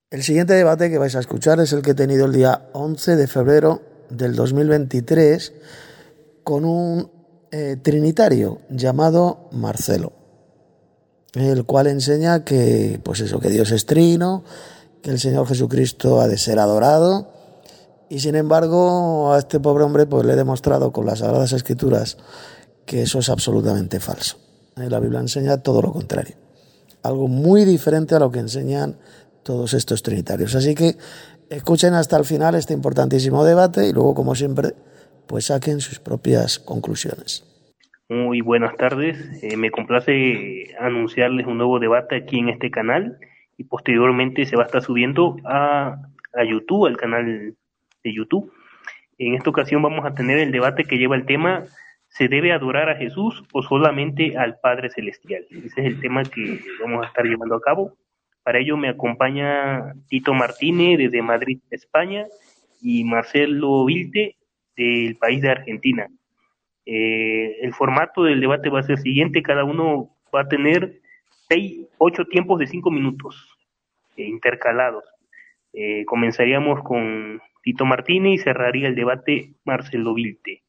El siguiente debate que vais a escuchar es el que he tenido el día 11 de febrero del 2023 con un trinitario llamado Marcelo, el cual enseña que, pues eso, que Dios es trino, que el Señor Jesucristo ha de ser adorado, y sin embargo a este pobre hombre pues le he demostrado con las Sagradas Escrituras que eso es absolutamente falso. La Biblia enseña todo lo contrario, algo muy diferente a lo que enseñan todos estos trinitarios. Así que escuchen hasta el final este importantísimo debate y luego, como siempre, pues saquen sus propias conclusiones. Muy buenas tardes. Me complace anunciarles un nuevo debate aquí en este canal y posteriormente se va a estar subiendo a YouTube, al canal de YouTube. En esta ocasión vamos a tener el debate que lleva el tema: ¿se debe adorar a Jesús o solamente al Padre Celestial? Ese es el tema que vamos a estar llevando a cabo. Para ello me acompaña Tito Martínez desde Madrid, España, y Marcelo Vilte del país de Argentina. El formato del debate va a ser el siguiente: cada uno va a tener 8 tiempos de 5 minutos intercalados. Comenzaríamos con Tito Martínez y cerraría el debate Marcelo Vilte.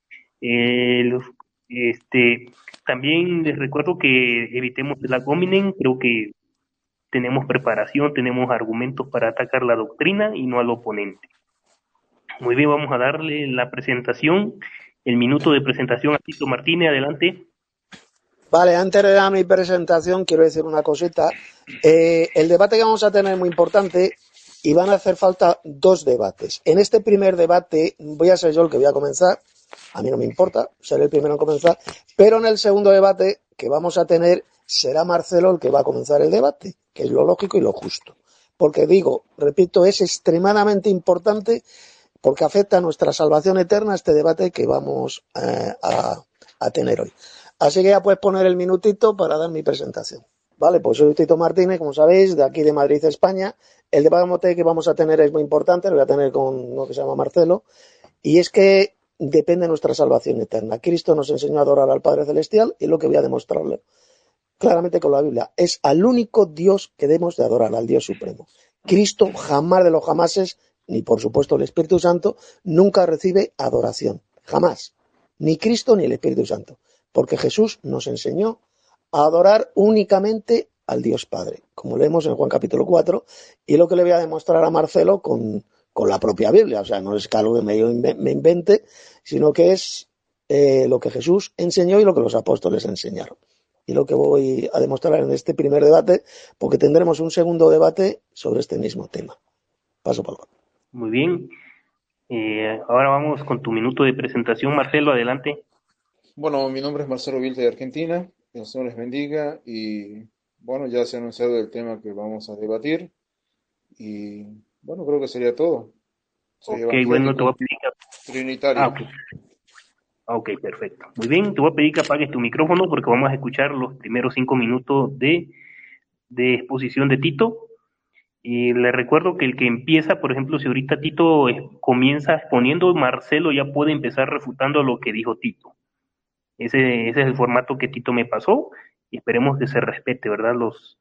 También les recuerdo que evitemos el ad hominem. Creo que tenemos preparación, tenemos argumentos para atacar la doctrina y no al oponente. Muy bien, vamos a darle la presentación, el minuto de presentación a Tito Martínez. Adelante. Vale, antes de dar mi presentación quiero decir una cosita. El debate que vamos a tener es muy importante y van a hacer falta 2 debates. En este primer debate voy a ser yo el que voy a comenzar. A mí no me importa, seré el primero en comenzar, pero en el segundo debate que vamos a tener será Marcelo el que va a comenzar el debate, que es lo lógico y lo justo. Porque digo, repito, es extremadamente importante porque afecta a nuestra salvación eterna este debate que vamos a tener hoy. Así que ya puedes poner el minutito para dar mi presentación. Vale, pues soy Tito Martínez, como sabéis, de aquí de Madrid, España. El debate que vamos a tener es muy importante, lo voy a tener con uno que se llama Marcelo, y es que depende de nuestra salvación eterna. Cristo nos enseñó a adorar al Padre Celestial y es lo que voy a demostrarle claramente con la Biblia. Es al único Dios que debemos de adorar, al Dios Supremo. Cristo jamás de los jamases, ni por supuesto el Espíritu Santo, nunca recibe adoración. Jamás. Ni Cristo ni el Espíritu Santo. Porque Jesús nos enseñó a adorar únicamente al Dios Padre, como leemos en Juan capítulo 4, y es lo que le voy a demostrar a Marcelo con la propia Biblia. O sea, no es que algo que me invente, sino que es lo que Jesús enseñó y lo que los apóstoles enseñaron. Y lo que voy a demostrar en este primer debate, porque tendremos un segundo debate sobre este mismo tema. Paso palabra. Muy bien. Ahora vamos con tu minuto de presentación, Marcelo, adelante. Bueno, mi nombre es Marcelo Vilte de Argentina, que el Señor les bendiga y bueno, ya se ha anunciado el tema que vamos a debatir y bueno, creo que sería todo. Soy Ok, bueno, te voy a evangélico, pedir que... trinitario. Ok. Ok, perfecto. Muy bien, te voy a pedir que apagues tu micrófono porque vamos a escuchar los primeros 5 minutos de exposición de Tito. Y le recuerdo que el que empieza, por ejemplo, si ahorita Tito comienza exponiendo, Marcelo ya puede empezar refutando lo que dijo Tito. Ese es el formato que Tito me pasó y esperemos que se respete, ¿verdad?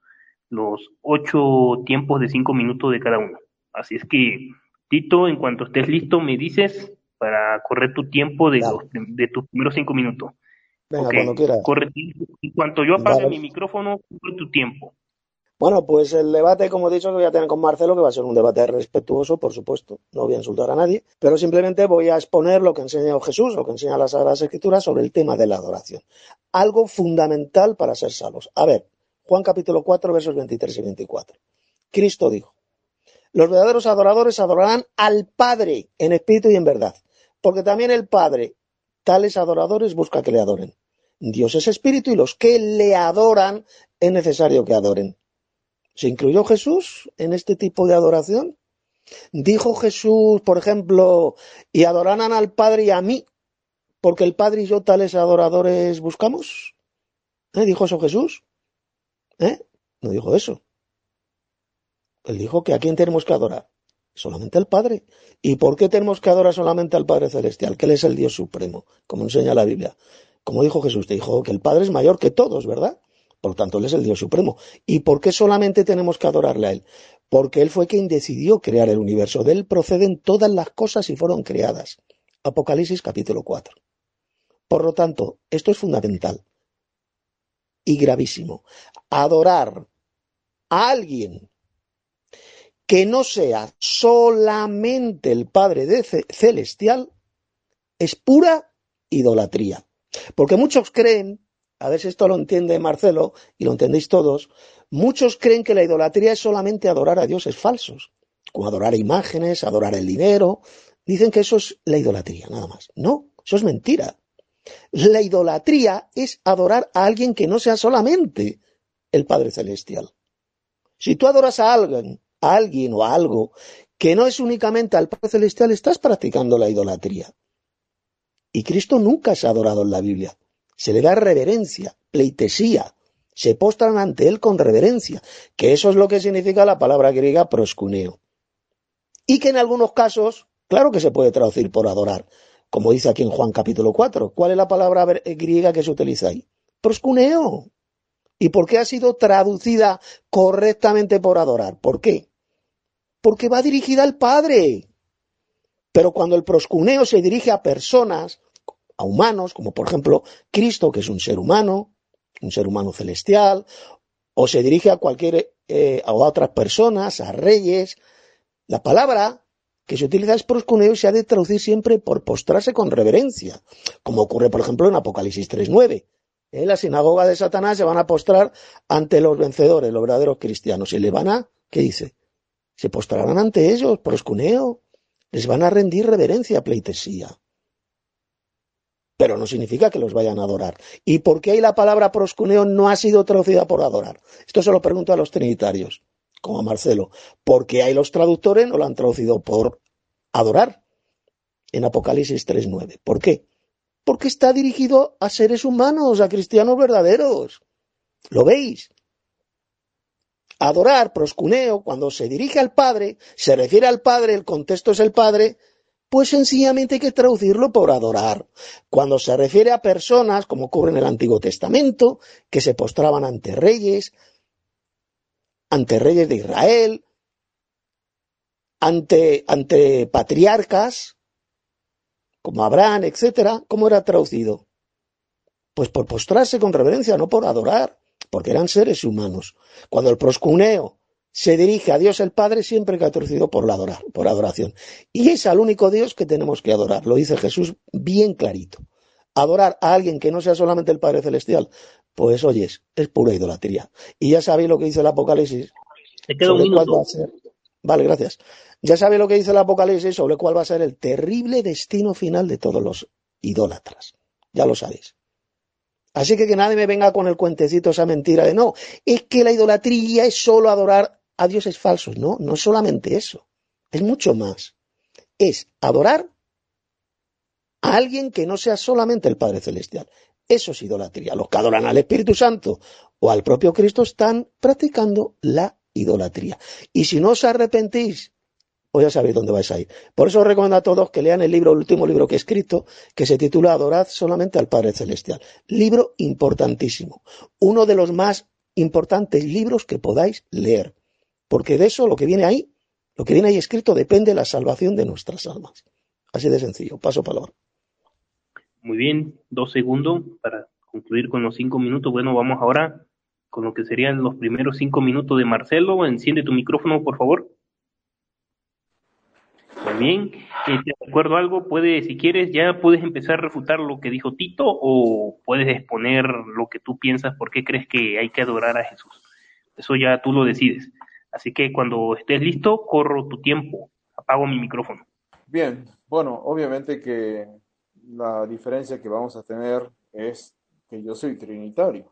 Los 8 tiempos de 5 minutos de cada uno. Así es que, Tito, en cuanto estés listo, me dices para correr tu tiempo de tus primeros 5 minutos. Venga, Ok, cuando quieras. corre tiempo. En cuanto yo apague Vale. mi micrófono, corre tu tiempo. Bueno, pues el debate, como he dicho, que voy a tener con Marcelo, que va a ser un debate respetuoso, por supuesto, no voy a insultar a nadie, pero simplemente voy a exponer lo que enseña Jesús, lo que enseña las Sagradas Escrituras sobre el tema de la adoración. Algo fundamental para ser salvos. A ver, Juan capítulo 4, versos 23 y 24. Cristo dijo: los verdaderos adoradores adorarán al Padre en espíritu y en verdad, porque también el Padre, tales adoradores, busca que le adoren. Dios es espíritu y los que le adoran es necesario que adoren. ¿Se incluyó Jesús en este tipo de adoración? ¿Dijo Jesús, por ejemplo, y adorarán al Padre y a mí, porque el Padre y yo tales adoradores buscamos? ¿Dijo eso Jesús? No dijo eso. Él dijo que ¿a quién tenemos que adorar? Solamente al Padre. ¿Y por qué tenemos que adorar solamente al Padre Celestial? Que Él es el Dios Supremo, como enseña la Biblia. Como dijo Jesús, te dijo que el Padre es mayor que todos, ¿verdad? Por tanto, Él es el Dios Supremo. ¿Y por qué solamente tenemos que adorarle a Él? porque Él fue quien decidió crear el universo. De Él proceden todas las cosas y fueron creadas. Apocalipsis capítulo 4. Por lo tanto, esto es fundamental y gravísimo. Adorar a alguien que no sea solamente el Padre Celestial es pura idolatría. Porque muchos creen, a ver si esto lo entiende Marcelo y lo entendéis todos, muchos creen que la idolatría es solamente adorar a dioses falsos, como adorar a imágenes, adorar el dinero. Dicen que eso es la idolatría, nada más. No, eso es mentira. La idolatría es adorar a alguien que no sea solamente el Padre Celestial. Si tú adoras a alguien o a algo que no es únicamente al Padre Celestial, estás practicando la idolatría. Y Cristo nunca se ha adorado en la Biblia. Se le da reverencia, pleitesía. Se postran ante Él con reverencia, que eso es lo que significa la palabra griega proskuneo. Y que en algunos casos, claro que se puede traducir por adorar, como dice aquí en Juan capítulo 4. ¿Cuál es la palabra griega que se utiliza ahí? Proskuneo. ¿Y por qué ha sido traducida correctamente por adorar? ¿Por qué? Porque va dirigida al Padre. Pero cuando el proscuneo se dirige a personas, a humanos, como por ejemplo Cristo, que es un ser humano celestial, o se dirige a a otras personas, a reyes, la palabra que se utiliza es proscuneo y se ha de traducir siempre por postrarse con reverencia, como ocurre por ejemplo en Apocalipsis 3:9. En la sinagoga de Satanás se van a postrar ante los vencedores, los verdaderos cristianos, y le van a, ¿qué dice? Se postrarán ante ellos, proscuneo, les van a rendir reverencia, pleitesía. Pero no significa que los vayan a adorar. ¿Y por qué ahí la palabra proscuneo no ha sido traducida por adorar? Esto se lo pregunto a los trinitarios, como a Marcelo. ¿Por qué ahí los traductores no lo han traducido por adorar en Apocalipsis 3:9? ¿Por qué? Porque está dirigido a seres humanos, a cristianos verdaderos. ¿Lo veis? Adorar, proscuneo, cuando se dirige al Padre, se refiere al Padre, el contexto es el Padre, pues sencillamente hay que traducirlo por adorar. Cuando se refiere a personas, como ocurre en el Antiguo Testamento, que se postraban ante reyes de Israel, ante patriarcas, como Abraham, etcétera, ¿cómo era traducido? Pues por postrarse con reverencia, no por adorar, porque eran seres humanos. Cuando el proscuneo se dirige a Dios el Padre, siempre que ha traducido por adoración. Y es al único Dios que tenemos que adorar, lo dice Jesús bien clarito. Adorar a alguien que no sea solamente el Padre Celestial, pues oyes, es pura idolatría. Y ya sabéis lo que dice el Apocalipsis, Te queda un sobre cuál va minuto. a ser. Vale, gracias. Ya sabéis lo que dice el Apocalipsis sobre cuál va a ser el terrible destino final de todos los idólatras. Ya lo sabéis. Así que nadie me venga con el cuentecito, esa mentira de no, es que la idolatría es solo adorar a dioses falsos. No, no es solamente eso, es mucho más. Es adorar a alguien que no sea solamente el Padre Celestial. Eso es idolatría. Los que adoran al Espíritu Santo o al propio Cristo están practicando la idolatría. Y si no os arrepentís, pues ya sabéis dónde vais a ir. Por eso os recomiendo a todos que lean el último libro que he escrito, que se titula Adorad solamente al Padre Celestial. Libro importantísimo. Uno de los más importantes libros que podáis leer. Porque de eso, lo que viene ahí escrito, depende de la salvación de nuestras almas. Así de sencillo. Paso palabra. Muy bien, 2 segundos para concluir con los 5 minutos. Bueno, vamos ahora con lo que serían los primeros 5 minutos de Marcelo. Enciende tu micrófono, por favor. Muy bien. Te recuerdo algo, si quieres, ya puedes empezar a refutar lo que dijo Tito o puedes exponer lo que tú piensas, por qué crees que hay que adorar a Jesús. Eso ya tú lo decides. Así que cuando estés listo, corro tu tiempo. Apago mi micrófono. Bien, bueno, obviamente que la diferencia que vamos a tener es que yo soy trinitario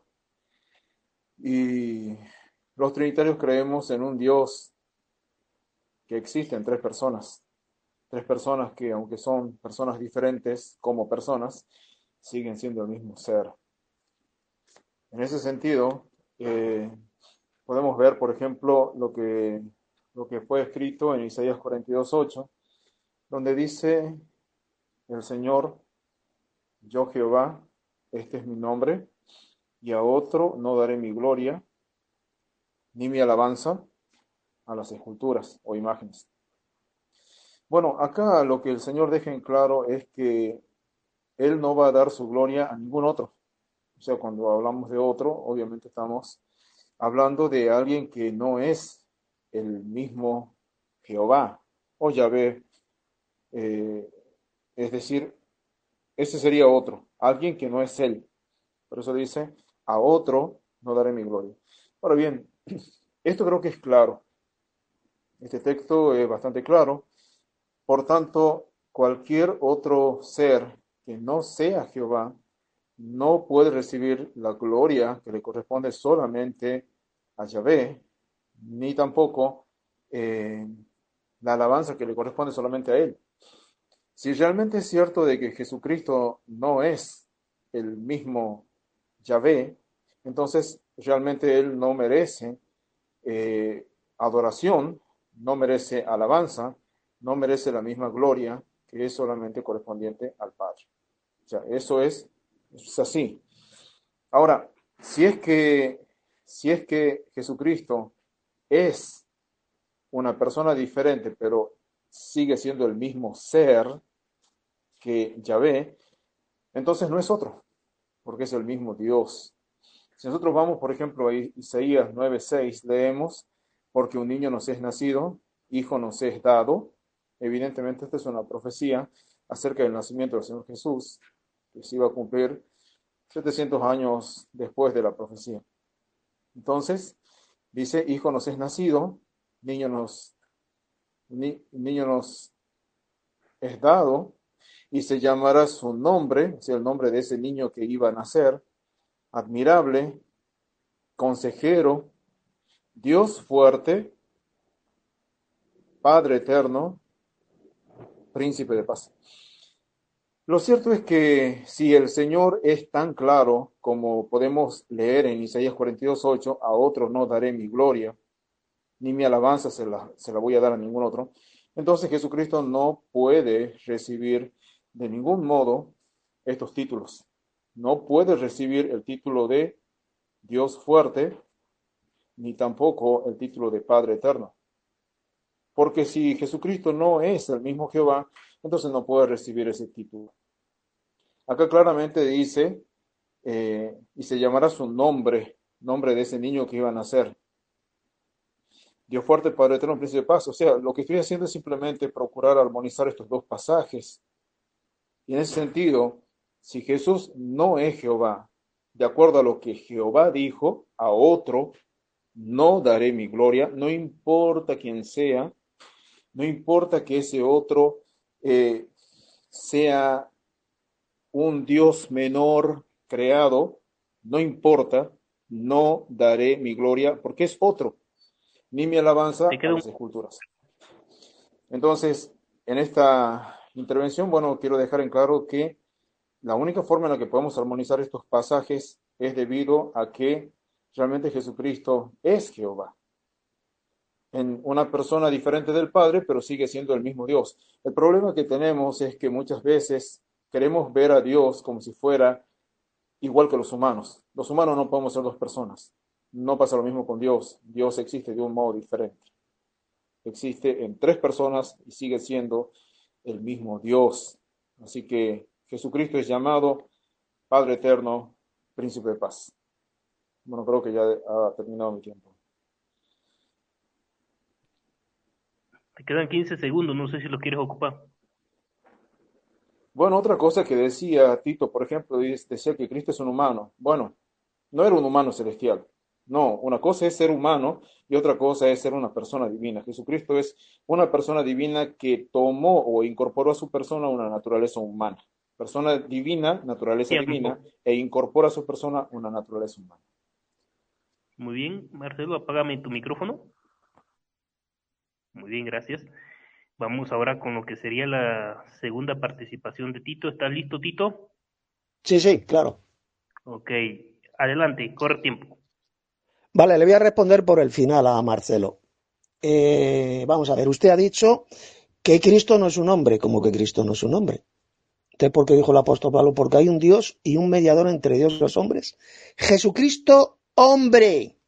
y los trinitarios creemos en un Dios que existe en tres personas que aunque son personas diferentes como personas, siguen siendo el mismo ser. En ese sentido, eh, podemos ver, por ejemplo, lo que fue escrito en Isaías 42:8, donde dice el Señor, yo Jehová, este es mi nombre, y a otro no daré mi gloria, ni mi alabanza, a las esculturas o imágenes. Bueno, acá lo que el Señor deja en claro es que Él no va a dar su gloria a ningún otro. O sea, cuando hablamos de otro, obviamente estamos hablando de alguien que no es el mismo Jehová o Yahvé. eh, es decir, ese sería otro, alguien que no es Él. Por eso dice, a otro no daré mi gloria. Ahora bien, esto creo que es claro. Este texto es bastante claro. Por tanto, cualquier otro ser que no sea Jehová no puede recibir la gloria que le corresponde solamente a Yahvé, ni tampoco eh, la alabanza que le corresponde solamente a Él. Si realmente es cierto de que Jesucristo no es el mismo Yahvé, entonces realmente Él no merece adoración, no merece alabanza, no merece la misma gloria que es solamente correspondiente al Padre. O sea, eso es así. Ahora, si es que Jesucristo es una persona diferente, pero sigue siendo el mismo ser que Yahvé, entonces no es otro, porque es el mismo Dios. Si nosotros vamos, por ejemplo, a Isaías 9:6, leemos, porque un niño nos es nacido, hijo nos es dado. Evidentemente, esta es una profecía acerca del nacimiento del Señor Jesús, que se iba a cumplir 700 años después de la profecía. Entonces, dice, hijo nos es nacido, niño nos es dado, y se llamará su nombre, o sea, el nombre de ese niño que iba a nacer, admirable, consejero, Dios fuerte, Padre eterno, príncipe de paz. Lo cierto es que si el Señor es tan claro como podemos leer en Isaías 42:8, a otro no daré mi gloria, ni mi alabanza se la voy a dar a ningún otro, entonces Jesucristo no puede recibir de ningún modo estos títulos. No puede recibir el título de Dios fuerte, ni tampoco el título de Padre eterno. Porque si Jesucristo no es el mismo Jehová, entonces no puede recibir ese título. Acá claramente dice, y se llamará su nombre de ese niño que iba a nacer. Dios fuerte, Padre eterno, príncipe de paz. O sea, lo que estoy haciendo es simplemente procurar armonizar estos dos pasajes. Y en ese sentido, si Jesús no es Jehová, de acuerdo a lo que Jehová dijo, a otro no daré mi gloria, no importa quién sea, no importa que ese otro sea un Dios menor creado, no importa, no daré mi gloria, porque es otro, ni mi alabanza Te a queda un... las esculturas. Entonces, en esta intervención, bueno, quiero dejar en claro que la única forma en la que podemos armonizar estos pasajes es debido a que realmente Jesucristo es Jehová, en una persona diferente del Padre, pero sigue siendo el mismo Dios. El problema que tenemos es que muchas veces queremos ver a Dios como si fuera igual que los humanos. Los humanos no podemos ser dos personas. No pasa lo mismo con Dios. Dios existe de un modo diferente. Existe en tres personas y sigue siendo el mismo Dios. Así que Jesucristo es llamado Padre Eterno, Príncipe de Paz. Bueno, creo que ya ha terminado mi tiempo. Te quedan 15 segundos, no sé si lo quieres ocupar. Bueno, otra cosa que decía Tito, por ejemplo, decía que Cristo es un humano. Bueno, no era un humano celestial. No, una cosa es ser humano y otra cosa es ser una persona divina. Jesucristo es una persona divina que tomó o incorporó a su persona una naturaleza humana. Persona divina, naturaleza Tiempo. divina, e incorpora a su persona una naturaleza humana. Muy bien, Marcelo, apágame tu micrófono. Muy bien, gracias. Vamos ahora con lo que sería la segunda participación de Tito. ¿Estás listo, Tito? Sí, sí, claro. Ok, adelante, corre tiempo. Vale, le voy a responder por el final a Marcelo. Vamos a ver, usted ha dicho que Cristo no es un hombre, como que Cristo no es un hombre. Entonces, ¿por qué dijo el apóstol Pablo? Porque hay un Dios y un mediador entre Dios y los hombres. Jesucristo, hombre.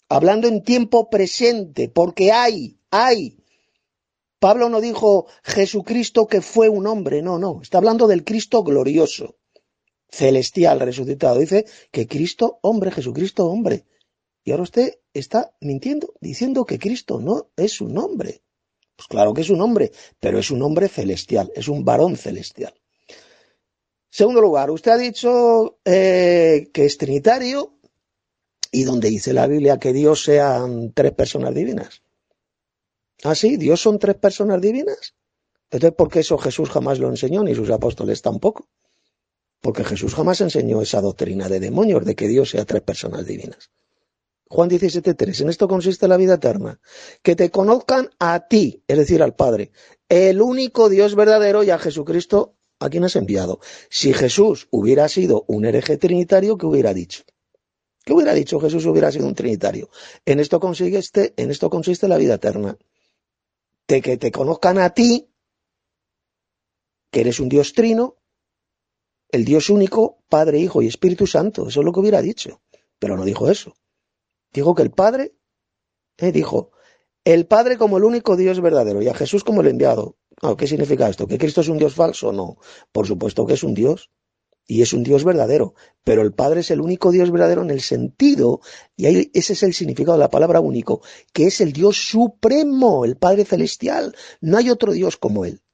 hablando en tiempo presente, porque hay. Pablo no dijo Jesucristo que fue un hombre, no, está hablando del Cristo glorioso, celestial, resucitado. Dice que Cristo, hombre, Jesucristo, hombre. Y ahora usted está mintiendo, diciendo que Cristo no es un hombre. Pues claro que es un hombre, pero es un hombre celestial, es un varón celestial. Segundo lugar, usted ha dicho que es trinitario y donde dice la Biblia que Dios sean tres personas divinas. Ah, sí, Dios son tres personas divinas. Entonces, ¿por qué eso Jesús jamás lo enseñó, ni sus apóstoles tampoco? Porque Jesús jamás enseñó esa doctrina de demonios, de que Dios sea tres personas divinas. Juan 17:3, en esto consiste la vida eterna, que te conozcan a ti, es decir, al Padre, el único Dios verdadero, y a Jesucristo a quien has enviado. Si Jesús hubiera sido un hereje trinitario, ¿qué hubiera dicho? ¿Qué hubiera dicho Jesús si hubiera sido un trinitario? En esto consiste la vida eterna, de que te conozcan a ti, que eres un Dios trino, el Dios único, Padre, Hijo y Espíritu Santo. Eso es lo que hubiera dicho. Pero no dijo eso. Dijo que el Padre, dijo, el Padre como el único Dios verdadero y a Jesús como el enviado. ¿Qué significa esto? ¿Que Cristo es un Dios falso? No. Por supuesto que es un Dios. Y es un Dios verdadero. Pero el Padre es el único Dios verdadero en el sentido, y ahí ese es el significado de la palabra único, que es el Dios supremo, el Padre celestial. No hay otro Dios como Él.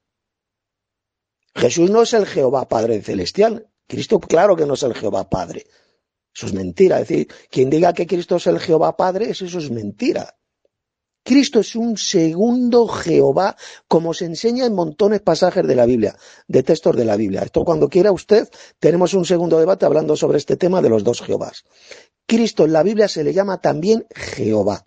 Jesús no es el Jehová Padre celestial. Cristo, claro que no es el Jehová Padre. Eso es mentira. Es decir, quien diga que Cristo es el Jehová Padre, eso es mentira. Cristo es un segundo Jehová, como se enseña en montones de pasajes de la Biblia, de textos de la Biblia. Esto cuando quiera usted, tenemos un segundo debate hablando sobre este tema de los dos Jehovás. Cristo en la Biblia se le llama también Jehová.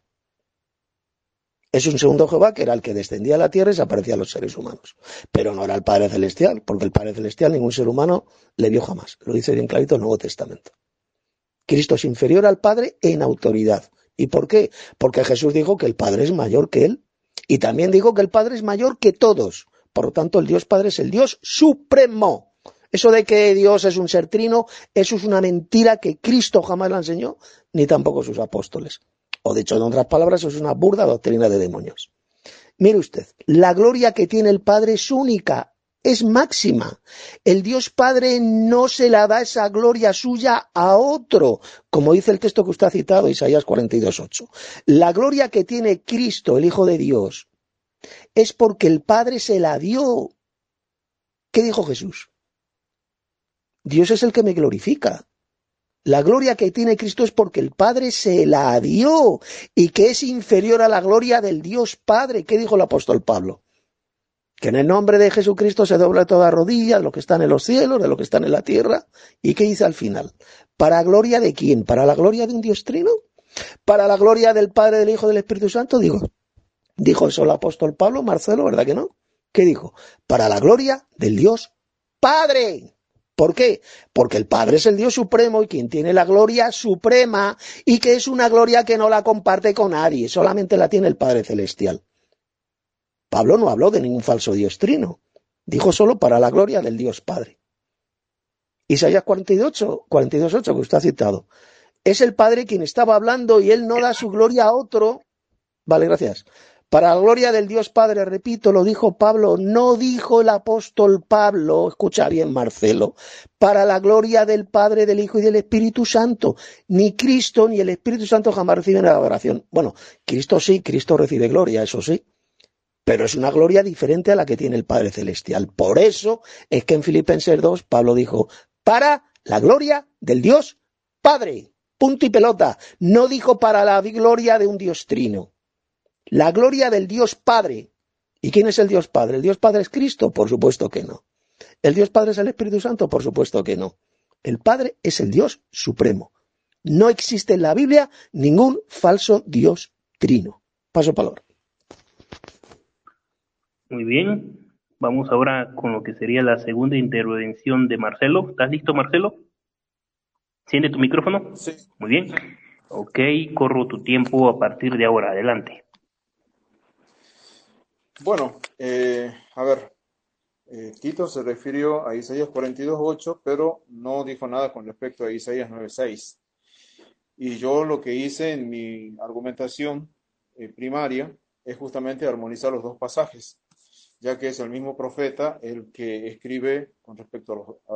Es un segundo Jehová que era el que descendía a la tierra y se aparecía a los seres humanos. Pero no era el Padre Celestial, porque el Padre Celestial ningún ser humano le vio jamás. Lo dice bien clarito el Nuevo Testamento. Cristo es inferior al Padre en autoridad. ¿Y por qué? Porque Jesús dijo que el Padre es mayor que Él. Y también dijo que el Padre es mayor que todos. Por lo tanto, el Dios Padre es el Dios supremo. Eso de que Dios es un ser trino, eso es una mentira que Cristo jamás la enseñó, ni tampoco sus apóstoles. O dicho en otras palabras, eso es una burda doctrina de demonios. Mire usted, la gloria que tiene el Padre es única, es máxima. El Dios Padre no se la da esa gloria suya a otro, como dice el texto que usted ha citado, Isaías 42:8. La gloria que tiene Cristo, el Hijo de Dios, es porque el Padre se la dio. ¿Qué dijo Jesús? Dios es el que me glorifica. La gloria que tiene Cristo es porque el Padre se la dio y que es inferior a la gloria del Dios Padre. ¿Qué dijo el apóstol Pablo? Que en el nombre de Jesucristo se dobla toda rodilla, de lo que están en los cielos, de lo que están en la tierra. ¿Y qué dice al final? ¿Para gloria de quién? ¿Para la gloria de un Dios trino? ¿Para la gloria del Padre, del Hijo y del Espíritu Santo? Dijo eso el apóstol Pablo, Marcelo, ¿verdad que no? ¿Qué dijo? Para la gloria del Dios Padre. ¿Por qué? Porque el Padre es el Dios supremo y quien tiene la gloria suprema, y que es una gloria que no la comparte con nadie, solamente la tiene el Padre Celestial. Pablo no habló de ningún falso Dios trino, dijo solo para la gloria del Dios Padre. Isaías 42:8 que usted ha citado, es el Padre quien estaba hablando y él no da su gloria a otro. Vale, gracias. Para la gloria del Dios Padre, repito, lo dijo Pablo, no dijo el apóstol Pablo, escucha bien Marcelo, para la gloria del Padre, del Hijo y del Espíritu Santo. Ni Cristo ni el Espíritu Santo jamás reciben la adoración. Bueno, Cristo sí, Cristo recibe gloria, eso sí, pero es una gloria diferente a la que tiene el Padre Celestial. Por eso es que en Filipenses 2 Pablo dijo, para la gloria del Dios Padre, punto y pelota. No dijo para la gloria de un Dios trino. La gloria del Dios Padre. ¿Y quién es el Dios Padre? ¿El Dios Padre es Cristo? Por supuesto que no. ¿El Dios Padre es el Espíritu Santo? Por supuesto que no. El Padre es el Dios supremo. No existe en la Biblia ningún falso Dios trino. Paso palabra. Muy bien. Vamos ahora con lo que sería la segunda intervención de Marcelo. ¿Estás listo, Marcelo? ¿Enciende tu micrófono? Sí. Muy bien. Ok, corro tu tiempo a partir de ahora. Adelante. Bueno, a ver, Tito se refirió a Isaías 42:8, pero no dijo nada con respecto a Isaías 9:6. Y yo lo que hice en mi argumentación primaria es justamente armonizar los dos pasajes, ya que es el mismo profeta el que escribe con respecto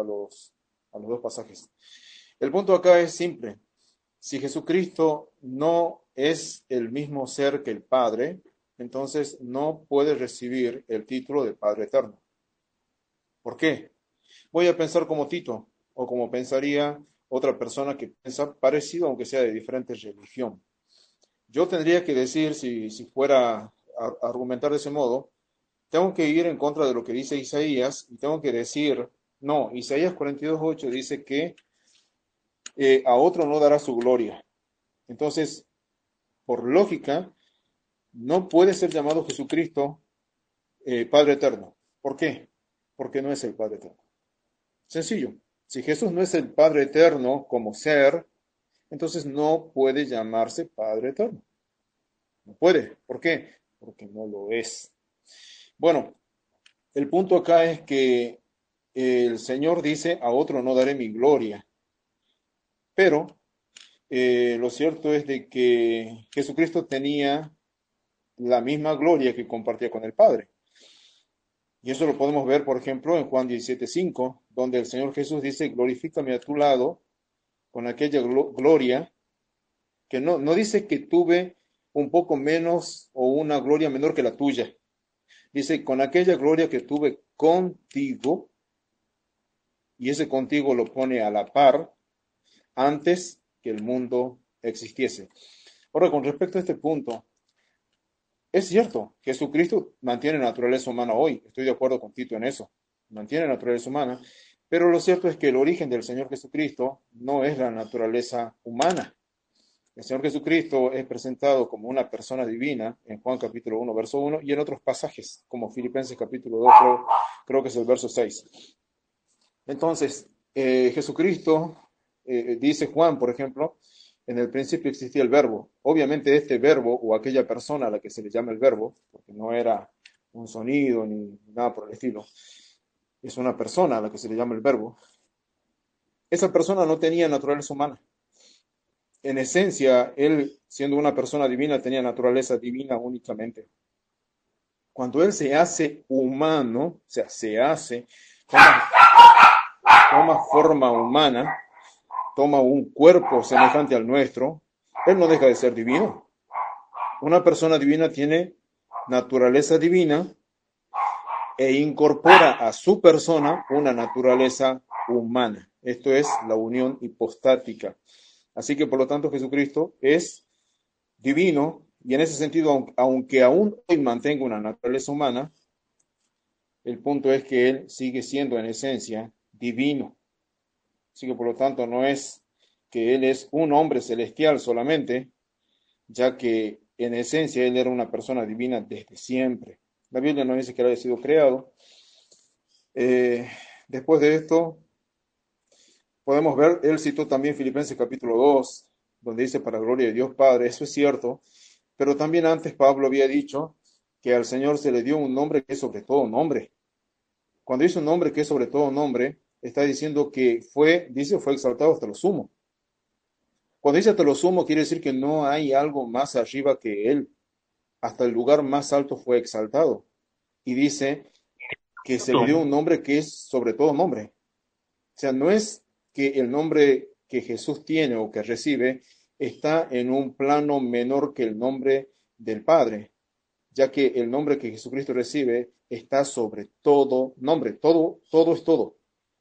a los dos pasajes. El punto acá es simple. Si Jesucristo no es el mismo ser que el Padre, entonces no puede recibir el título de Padre Eterno. ¿Por qué? Voy a pensar como Tito o como pensaría otra persona que piensa parecido, aunque sea de diferente religión. Yo tendría que decir, si fuera a argumentar de ese modo, tengo que ir en contra de lo que dice Isaías y tengo que decir, no, Isaías 42:8 dice que a otro no dará su gloria. Entonces, por lógica, no puede ser llamado Jesucristo Padre Eterno. ¿Por qué? Porque no es el Padre Eterno. Sencillo. Si Jesús no es el Padre Eterno como ser, entonces no puede llamarse Padre Eterno. No puede. ¿Por qué? Porque no lo es. Bueno, el punto acá es que el Señor dice, a otro no daré mi gloria. Pero lo cierto es de que Jesucristo tenía la misma gloria que compartía con el Padre. Y eso lo podemos ver, por ejemplo, en Juan 17:5, donde el Señor Jesús dice, glorifícame a tu lado con aquella gloria, que no dice que tuve un poco menos o una gloria menor que la tuya. Dice, con aquella gloria que tuve contigo, y ese contigo lo pone a la par antes que el mundo existiese. Ahora, con respecto a este punto, es cierto, Jesucristo mantiene naturaleza humana hoy, estoy de acuerdo con Tito en eso, mantiene naturaleza humana, pero lo cierto es que el origen del Señor Jesucristo no es la naturaleza humana. El Señor Jesucristo es presentado como una persona divina en Juan capítulo 1, verso 1 y en otros pasajes, como Filipenses capítulo 2, creo que es el verso 6. Entonces, Jesucristo, dice Juan, por ejemplo, en el principio existía el verbo. Obviamente este verbo o aquella persona a la que se le llama el verbo, porque no era un sonido ni nada por el estilo, es una persona a la que se le llama el verbo. Esa persona no tenía naturaleza humana. En esencia, él, siendo una persona divina, tenía naturaleza divina únicamente. Cuando él se hace humano, o sea, toma forma humana, toma un cuerpo semejante al nuestro, él no deja de ser divino. Una persona divina tiene naturaleza divina e incorpora a su persona una naturaleza humana. Esto es la unión hipostática. Así que por lo tanto Jesucristo es divino y en ese sentido, aunque aún hoy mantenga una naturaleza humana, el punto es que él sigue siendo en esencia divino. Así que por lo tanto no es que él es un hombre celestial solamente, ya que en esencia él era una persona divina desde siempre. La Biblia no dice que él haya sido creado. Eh, Después de esto, podemos ver, él citó también Filipenses capítulo 2, donde dice para gloria de Dios Padre, eso es cierto, pero también antes Pablo había dicho que al Señor se le dio un nombre que es sobre todo nombre. Cuando dice un nombre que es sobre todo nombre, está diciendo que fue exaltado hasta lo sumo. Cuando dice hasta lo sumo, quiere decir que no hay algo más arriba que él. Hasta el lugar más alto fue exaltado. Y dice que se le dio un nombre que es sobre todo nombre. O sea, no es que el nombre que Jesús tiene o que recibe está en un plano menor que el nombre del Padre, ya que el nombre que Jesucristo recibe está sobre todo nombre. Todo es todo.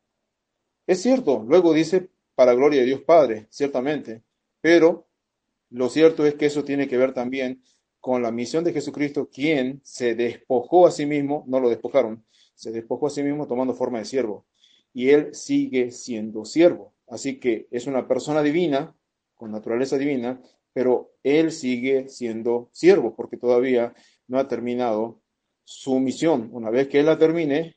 Es cierto, luego dice para gloria de Dios Padre, ciertamente, pero lo cierto es que eso tiene que ver también con la misión de Jesucristo, quien se despojó a sí mismo, no lo despojaron, se despojó a sí mismo tomando forma de siervo. Y él sigue siendo siervo. Así que es una persona divina, con naturaleza divina, pero él sigue siendo siervo, porque todavía no ha terminado su misión. Una vez que él la termine,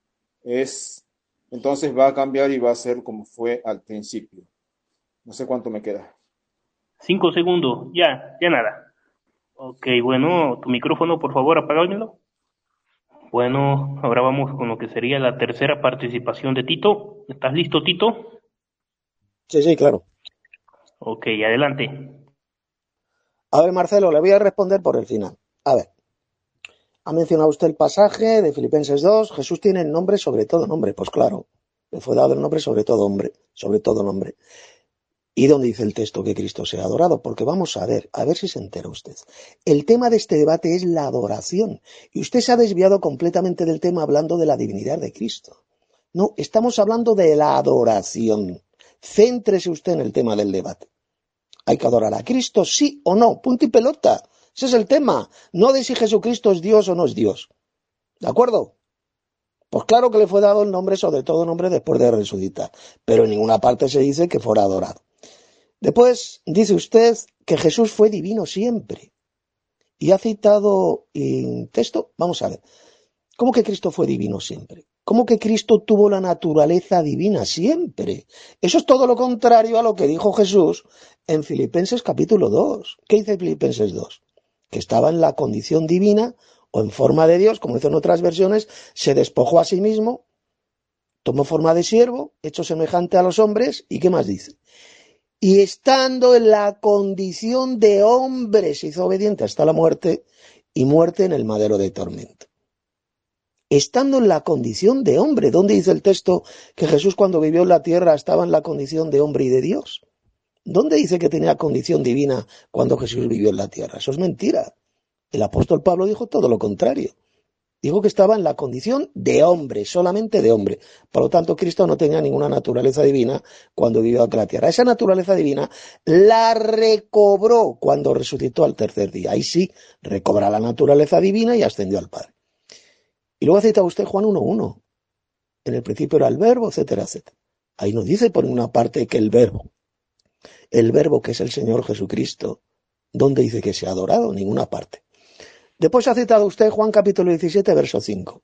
entonces va a cambiar y va a ser como fue al principio. No sé cuánto me queda. 5 segundos, ya nada. Ok, bueno, tu micrófono, por favor, apágamelo. Bueno, ahora vamos con lo que sería la tercera participación de Tito. ¿Estás listo, Tito? Sí, sí, claro. Ok, adelante. A ver, Marcelo, le voy a responder por el final. A ver, ha mencionado usted el pasaje de Filipenses 2. Jesús tiene nombre sobre todo nombre. Pues claro, le fue dado el nombre sobre todo hombre, sobre todo nombre. ¿Y dónde dice el texto que Cristo sea adorado? Porque vamos a ver si se entera usted. El tema de este debate es la adoración. Y usted se ha desviado completamente del tema hablando de la divinidad de Cristo. No, estamos hablando de la adoración. Céntrese usted en el tema del debate. ¿Hay que adorar a Cristo, sí o no? Punto y pelota. Ese es el tema. No de si Jesucristo es Dios o no es Dios. ¿De acuerdo? Pues claro que le fue dado el nombre sobre todo nombre después de resucitar. Pero en ninguna parte se dice que fuera adorado. Después dice usted que Jesús fue divino siempre. Y ha citado en texto, vamos a ver, ¿cómo que Cristo fue divino siempre? ¿Cómo que Cristo tuvo la naturaleza divina siempre? Eso es todo lo contrario a lo que dijo Jesús en Filipenses capítulo 2. ¿Qué dice Filipenses 2? Que estaba en la condición divina o en forma de Dios, como dicen otras versiones, se despojó a sí mismo, tomó forma de siervo, hecho semejante a los hombres, ¿y qué más dice? Y estando en la condición de hombre, se hizo obediente hasta la muerte, y muerte en el madero de tormento. Estando en la condición de hombre, ¿dónde dice el texto que Jesús cuando vivió en la tierra estaba en la condición de hombre y de Dios? ¿Dónde dice que tenía condición divina cuando Jesús vivió en la tierra? Eso es mentira. El apóstol Pablo dijo todo lo contrario. Dijo que estaba en la condición de hombre, solamente de hombre. Por lo tanto, Cristo no tenía ninguna naturaleza divina cuando vivió aquí en la tierra. Esa naturaleza divina la recobró cuando resucitó al tercer día. Ahí sí, recobra la naturaleza divina y ascendió al Padre. Y luego ha citado usted Juan 1:1. En el principio era el verbo, etcétera, etcétera. Ahí nos dice por una parte que el verbo que es el Señor Jesucristo, ¿dónde dice que se ha adorado? En ninguna parte. Después ha citado usted Juan capítulo 17, verso 5.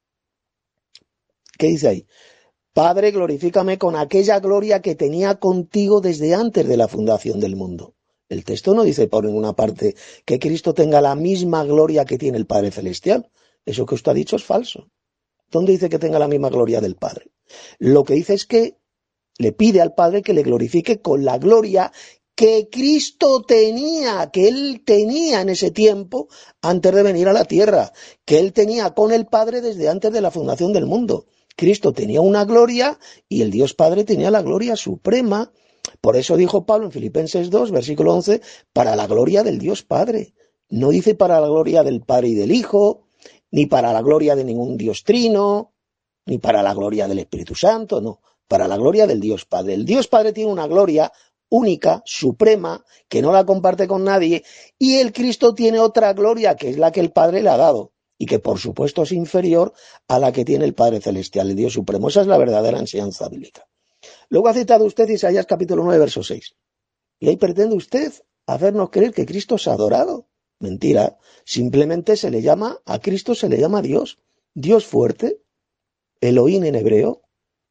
¿Qué dice ahí? Padre, glorifícame con aquella gloria que tenía contigo desde antes de la fundación del mundo. El texto no dice por ninguna parte que Cristo tenga la misma gloria que tiene el Padre Celestial. Eso que usted ha dicho es falso. ¿Dónde dice que tenga la misma gloria del Padre? Lo que dice es que le pide al Padre que le glorifique con la gloria que Cristo tenía, que Él tenía en ese tiempo antes de venir a la tierra, que Él tenía con el Padre desde antes de la fundación del mundo. Cristo tenía una gloria y el Dios Padre tenía la gloria suprema. Por eso dijo Pablo en Filipenses 2, versículo 11, para la gloria del Dios Padre. No dice para la gloria del Padre y del Hijo, ni para la gloria de ningún Dios trino, ni para la gloria del Espíritu Santo, no, para la gloria del Dios Padre. El Dios Padre tiene una gloria única, suprema, que no la comparte con nadie, y el Cristo tiene otra gloria, que es la que el Padre le ha dado, y que por supuesto es inferior a la que tiene el Padre Celestial, el Dios Supremo. Esa es la verdadera enseñanza bíblica. Luego ha citado usted Isaías capítulo 9, verso 6. Y ahí pretende usted hacernos creer que Cristo se ha adorado. Mentira. Simplemente se le llama, a Cristo se le llama Dios. Dios fuerte, Elohim en hebreo,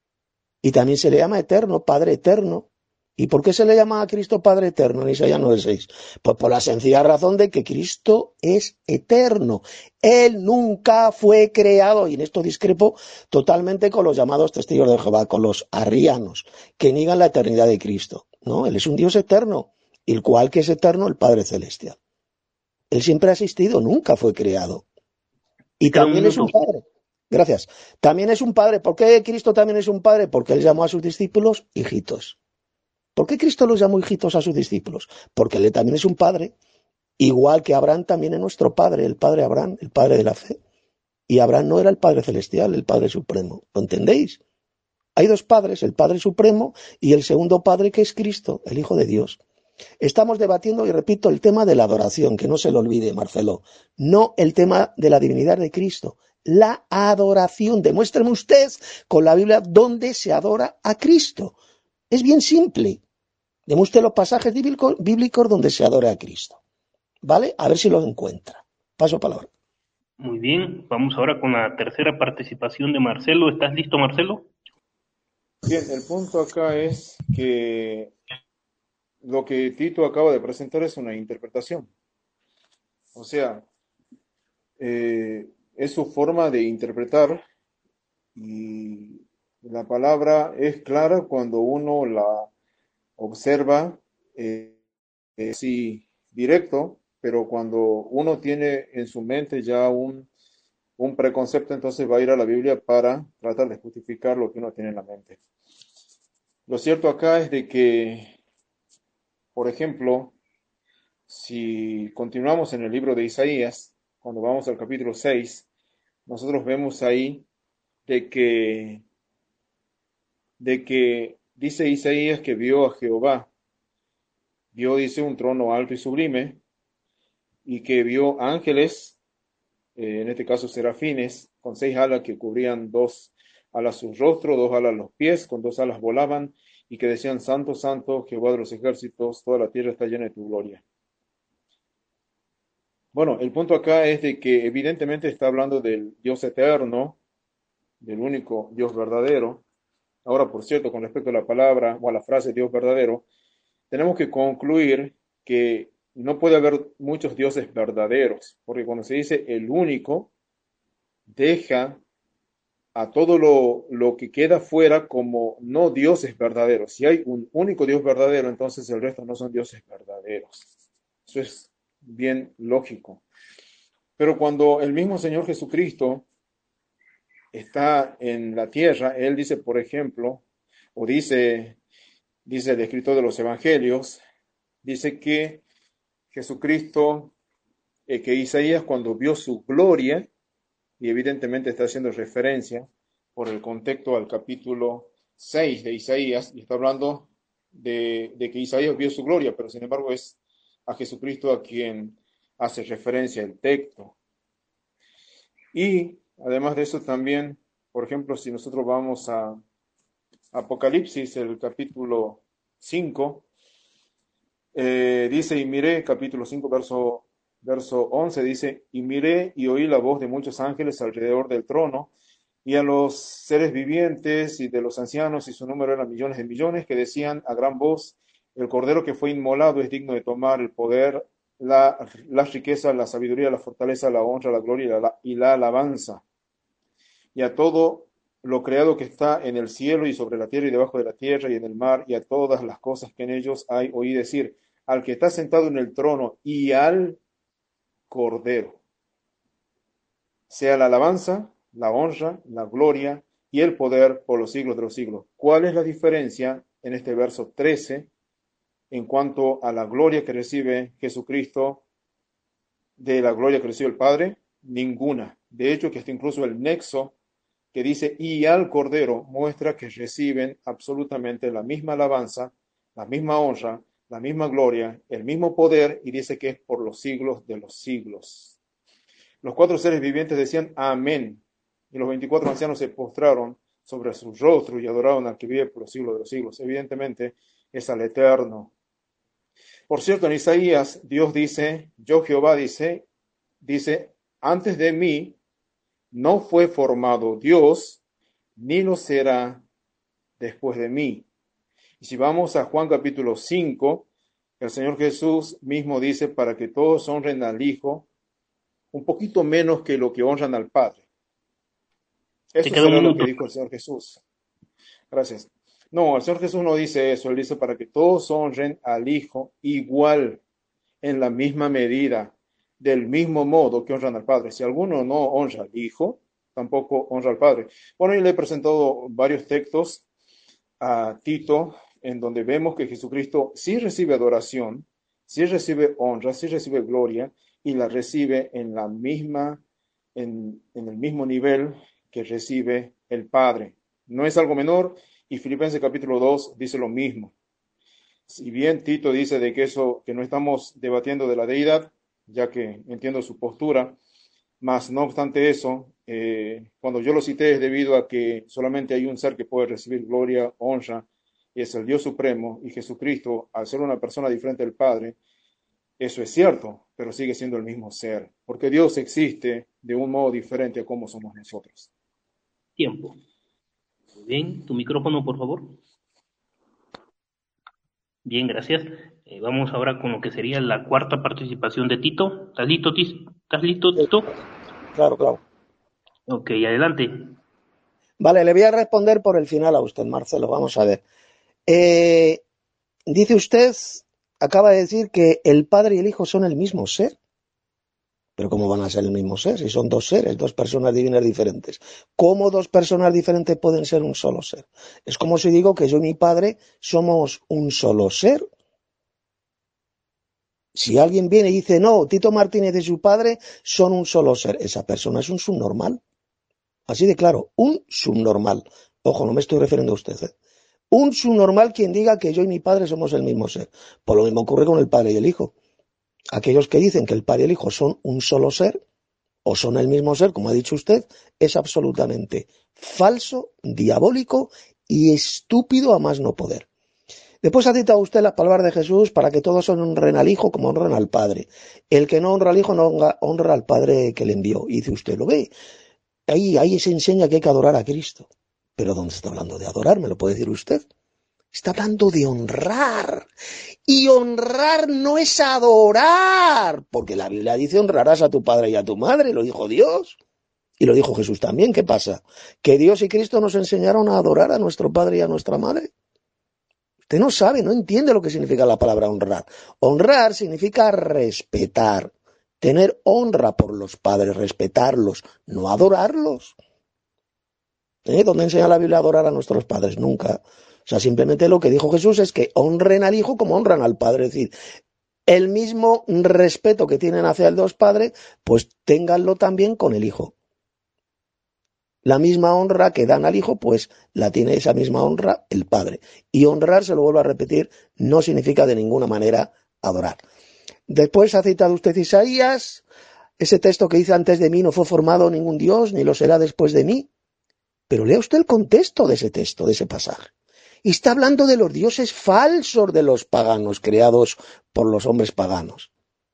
y también se le llama eterno, Padre eterno. ¿Y por qué se le llama a Cristo Padre eterno en Isaías 9:6? Pues por la sencilla razón de que Cristo es eterno. Él nunca fue creado, y en esto discrepo totalmente con los llamados testigos de Jehová, con los arrianos, que niegan la eternidad de Cristo. No, Él es un Dios eterno, el cual que es eterno el Padre Celestial. Él siempre ha existido, nunca fue creado. Y Queda un también es un minuto. Padre. Gracias. También es un padre. ¿Por qué Cristo también es un padre? Porque él llamó a sus discípulos hijitos. ¿Por qué Cristo los llamó hijitos a sus discípulos? Porque él también es un padre. Igual que Abraham también es nuestro padre, el padre Abraham, el padre de la fe. Y Abraham no era el Padre Celestial, el Padre Supremo. ¿Lo entendéis? Hay dos padres, el Padre Supremo y el segundo Padre que es Cristo, el Hijo de Dios. Estamos debatiendo, y repito, el tema de la adoración, que no se lo olvide, Marcelo. No el tema de la divinidad de Cristo. La adoración. Demuéstreme usted con la Biblia dónde se adora a Cristo. Es bien simple. Demuestre los pasajes bíblicos donde se adora a Cristo. ¿Vale? A ver si los encuentra. Paso palabra. Muy bien, vamos ahora con la tercera participación de Marcelo. ¿Estás listo, Marcelo? Bien, el punto acá es que lo que Tito acaba de presentar es una interpretación. O sea, es su forma de interpretar y la palabra es clara cuando uno la observa así directo, pero cuando uno tiene en su mente ya un preconcepto, entonces va a ir a la Biblia para tratar de justificar lo que uno tiene en la mente. Lo cierto acá es de que, por ejemplo, si continuamos en el libro de Isaías, cuando vamos al capítulo 6, nosotros vemos ahí de que, de que dice Isaías que vio a Jehová, vio, dice, un trono alto y sublime, y que vio ángeles, en este caso serafines, con 6 alas que cubrían 2 alas su rostro, 2 alas los pies, con 2 alas volaban, y que decían, Santo, Santo, Jehová de los ejércitos, toda la tierra está llena de tu gloria. Bueno, el punto acá es de que evidentemente está hablando del Dios eterno, del único Dios verdadero. Ahora, por cierto, con respecto a la palabra o a la frase Dios verdadero, tenemos que concluir que no puede haber muchos dioses verdaderos, porque cuando se dice el único, deja a todo lo que queda fuera como no dioses verdaderos. Si hay un único Dios verdadero, entonces el resto no son dioses verdaderos. Eso es bien lógico. Pero cuando el mismo Señor Jesucristo está en la tierra, Él dice, por ejemplo, o dice el escritor de los evangelios, dice que Jesucristo, que Isaías cuando vio su gloria, y evidentemente está haciendo referencia por el contexto al capítulo 6 de Isaías, y está hablando de que Isaías vio su gloria, pero sin embargo es a Jesucristo a quien hace referencia el texto. Y además de eso también, por ejemplo, si nosotros vamos a Apocalipsis, el capítulo 5, dice, y miré, capítulo 5, verso 11, dice, y miré y oí la voz de muchos ángeles alrededor del trono, y a los seres vivientes y de los ancianos, y su número era millones de millones, que decían a gran voz, el cordero que fue inmolado es digno de tomar el poder, la riqueza, la sabiduría, la fortaleza, la honra, la gloria y la alabanza. Y a todo lo creado que está en el cielo y sobre la tierra y debajo de la tierra y en el mar, y a todas las cosas que en ellos hay, oí decir, al que está sentado en el trono y al Cordero, sea la alabanza, la honra, la gloria y el poder por los siglos de los siglos. ¿Cuál es la diferencia en este verso 13 en cuanto a la gloria que recibe Jesucristo de la gloria que recibe el Padre? Ninguna. De hecho, que está incluso el nexo que dice, y al Cordero, muestra que reciben absolutamente la misma alabanza, la misma honra, la misma gloria, el mismo poder, y dice que es por los siglos de los siglos. Los 4 seres vivientes decían, amén, y los 24 ancianos se postraron sobre su rostro y adoraron al que vive por los siglos de los siglos. Evidentemente, es al Eterno. Por cierto, en Isaías, Dios dice, yo Jehová dice, antes de mí no fue formado Dios, ni lo será después de mí. Y si vamos a Juan capítulo 5, el Señor Jesús mismo dice, para que todos honren al Hijo, un poquito menos que lo que honran al Padre. Te Eso queda un será lo minuto. que dijo el Señor Jesús. Gracias. No, el Señor Jesús no dice eso, Él dice para que todos honren al Hijo igual, en la misma medida, del mismo modo que honran al Padre. Si alguno no honra al Hijo, tampoco honra al Padre. Bueno, yo le he presentado varios textos a Tito, en donde vemos que Jesucristo sí recibe adoración, sí recibe honra, sí recibe gloria, y la recibe en la misma, en el mismo nivel que recibe el Padre. No es algo menor, y Filipenses capítulo 2 dice lo mismo. Si bien Tito dice de que eso, que no estamos debatiendo de la deidad, ya que entiendo su postura, mas no obstante eso, cuando yo lo cité es debido a que solamente hay un ser que puede recibir gloria, honra, y es el Dios Supremo, y Jesucristo, al ser una persona diferente del Padre, eso es cierto, pero sigue siendo el mismo ser, porque Dios existe de un modo diferente a como somos nosotros. Tiempo. Muy bien, tu micrófono, por favor. Bien, gracias. Vamos ahora con lo que sería la cuarta participación de Tito. ¿Estás listo, ¿Estás listo, Tito? Claro, claro. Ok, adelante. Vale, le voy a responder por el final a usted, Marcelo. Vamos a ver. Dice usted acaba de decir que el Padre y el Hijo son el mismo ser. Pero ¿cómo van a ser el mismo ser? Si son dos seres, dos personas divinas diferentes. ¿Cómo dos personas diferentes pueden ser un solo ser? Es como si digo que yo y mi padre somos un solo ser. Si alguien viene y dice, no, Tito Martínez y su padre son un solo ser, esa persona es un subnormal. Así de claro, un subnormal. Ojo, no me estoy refiriendo a usted, ¿eh? Un subnormal quien diga que yo y mi padre somos el mismo ser. Pues lo mismo ocurre con el Padre y el Hijo. Aquellos que dicen que el Padre y el Hijo son un solo ser, o son el mismo ser, como ha dicho usted, es absolutamente falso, diabólico y estúpido a más no poder. Después ha citado usted las palabras de Jesús para que todos honren al Hijo como honran al Padre. El que no honra al Hijo no honra al Padre que le envió. Y dice usted, ¿lo ve? Ahí se enseña que hay que adorar a Cristo. ¿Pero dónde está hablando de adorar? ¿Me lo puede decir usted? Está hablando de honrar. Y honrar no es adorar, porque la Biblia dice honrarás a tu padre y a tu madre, lo dijo Dios. Y lo dijo Jesús también. ¿Qué pasa? ¿Que Dios y Cristo nos enseñaron a adorar a nuestro padre y a nuestra madre? Usted no sabe, no entiende lo que significa la palabra honrar. Honrar significa respetar, tener honra por los padres, respetarlos, no adorarlos. ¿Dónde enseña la Biblia a adorar a nuestros padres? Nunca. O sea, simplemente lo que dijo Jesús es que honren al Hijo como honran al Padre. Es decir, el mismo respeto que tienen hacia el Dios Padre, pues ténganlo también con el Hijo. La misma honra que dan al Hijo, pues la tiene esa misma honra el Padre. Y honrar, se lo vuelvo a repetir, no significa de ninguna manera adorar. Después ha citado usted Isaías, ese texto que dice antes de mí no fue formado ningún Dios, ni lo será después de mí. Pero lea usted el contexto de ese texto, de ese pasaje. Y está hablando de los dioses falsos de los paganos, creados por los hombres paganos.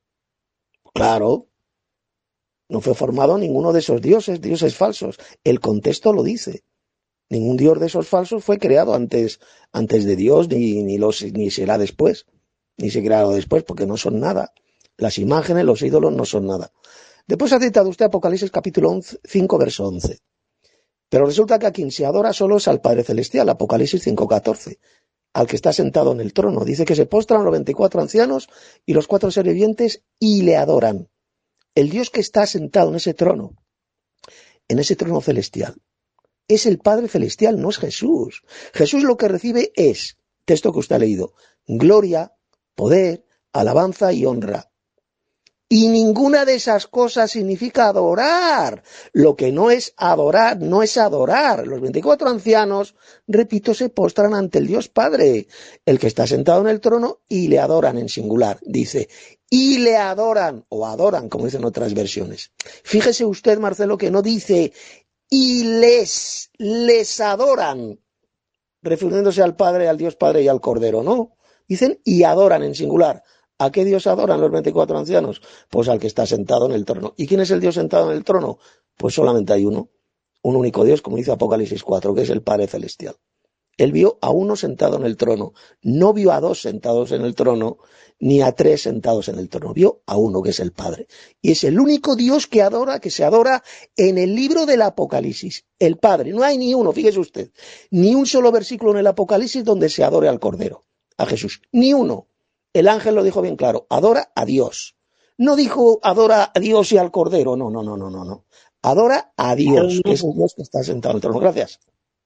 Claro, no fue formado ninguno de esos dioses falsos. El contexto lo dice. Ningún dios de esos falsos fue creado antes de Dios, ni será después. Ni se creado después, porque no son nada. Las imágenes, los ídolos no son nada. Después ha citado usted Apocalipsis capítulo 5, verso 11. Pero resulta que a quien se adora solo es al Padre Celestial, Apocalipsis 5:14, al que está sentado en el trono. Dice que se postran los 24 ancianos y los 4 seres vivientes y le adoran. El Dios que está sentado en ese trono celestial, es el Padre Celestial, no es Jesús. Jesús lo que recibe es, texto que usted ha leído, gloria, poder, alabanza y honra. Y ninguna de esas cosas significa adorar. Lo que no es adorar, no es adorar. Los 24 ancianos, repito, se postran ante el Dios Padre, el que está sentado en el trono, y le adoran en singular. Dice, y le adoran, o adoran, como dicen otras versiones. Fíjese usted, Marcelo, que no dice, y les adoran, refiriéndose al Padre, al Dios Padre y al Cordero, no. Dicen, y adoran en singular. ¿A qué Dios adoran los 24 ancianos? Pues al que está sentado en el trono. ¿Y quién es el Dios sentado en el trono? Pues solamente hay uno, un único Dios, como dice Apocalipsis 4, que es el Padre Celestial. Él vio a uno sentado en el trono, no vio a 2 sentados en el trono, ni a 3 sentados en el trono, vio a uno, que es el Padre. Y es el único Dios que se adora en el libro del Apocalipsis, el Padre. No hay ni uno, fíjese usted, ni un solo versículo en el Apocalipsis donde se adore al Cordero, a Jesús, ni uno. El ángel lo dijo bien claro, adora a Dios. No dijo adora a Dios y al Cordero, no. Adora a Dios, que es el Dios que está sentado en el trono. Gracias.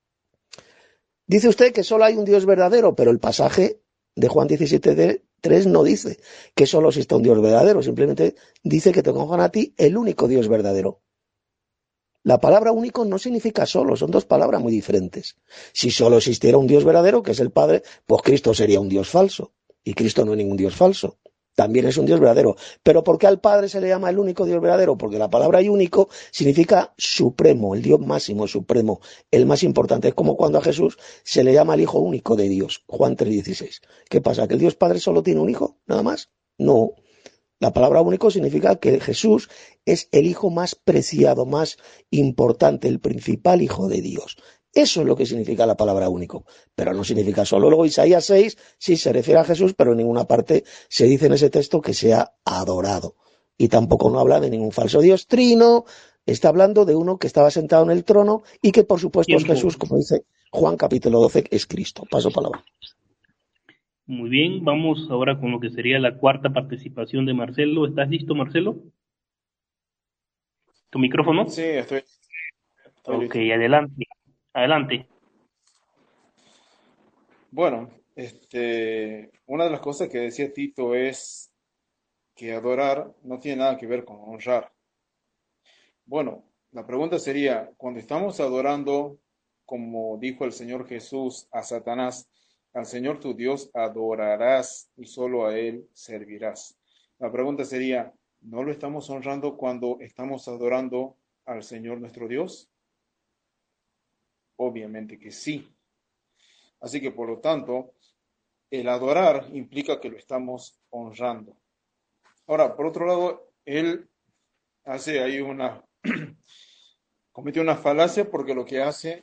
Dice usted que solo hay un Dios verdadero, pero el pasaje de Juan 17:3 no dice que solo exista un Dios verdadero, simplemente dice que te conozcan a ti, el único Dios verdadero. La palabra único no significa solo, son dos palabras muy diferentes. Si solo existiera un Dios verdadero, que es el Padre, pues Cristo sería un Dios falso. Y Cristo no es ningún Dios falso, también es un Dios verdadero. ¿Pero por qué al Padre se le llama el único Dios verdadero? Porque la palabra único significa supremo, el Dios máximo, supremo, el más importante. Es como cuando a Jesús se le llama el Hijo único de Dios, Juan 3:16. ¿Qué pasa? ¿Que el Dios Padre solo tiene un hijo, nada más? No. La palabra único significa que Jesús es el hijo más preciado, más importante, el principal hijo de Dios. Eso es lo que significa la palabra único, pero no significa solo. Luego Isaías 6 sí se refiere a Jesús, pero en ninguna parte se dice en ese texto que sea adorado. Y tampoco no habla de ningún falso Dios trino, está hablando de uno que estaba sentado en el trono y que por supuesto es Jesús, como dice Juan capítulo 12, es Cristo. Paso palabra. Muy bien, vamos ahora con lo que sería la cuarta participación de Marcelo. ¿Estás listo, Marcelo? ¿Tu micrófono? Sí, estoy Ok, listo. adelante. Adelante. Bueno, una de las cosas que decía Tito es que adorar no tiene nada que ver con honrar. Bueno, la pregunta sería, cuando estamos adorando, como dijo el Señor Jesús a Satanás, al Señor tu Dios adorarás y solo a Él servirás. La pregunta sería, ¿no lo estamos honrando cuando estamos adorando al Señor nuestro Dios? Obviamente que sí. Así que por lo tanto, el adorar implica que lo estamos honrando. Ahora, por otro lado, él hace ahí comete una falacia porque lo que hace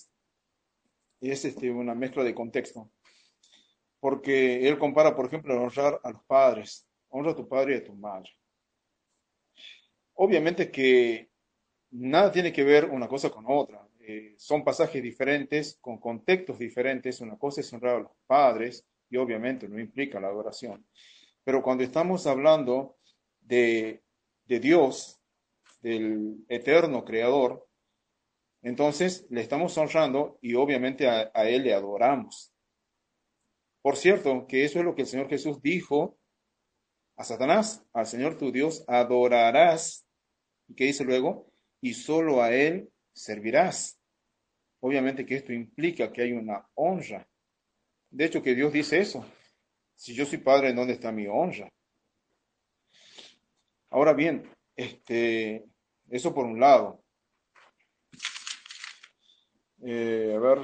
es una mezcla de contexto. Porque él compara, por ejemplo, honrar a los padres. Honra a tu padre y a tu madre. Obviamente que nada tiene que ver una cosa con otra. Son pasajes diferentes, con contextos diferentes. Una cosa es honrar a los padres y obviamente no implica la adoración. Pero cuando estamos hablando de Dios, del eterno creador, entonces le estamos honrando y obviamente a Él le adoramos. Por cierto, que eso es lo que el Señor Jesús dijo a Satanás, al Señor tu Dios adorarás. ¿Y qué dice luego? Y solo a Él servirás. Obviamente que esto implica que hay una honra. De hecho, que Dios dice eso. Si yo soy padre, ¿en dónde está mi honra? Ahora bien, eso por un lado. A ver,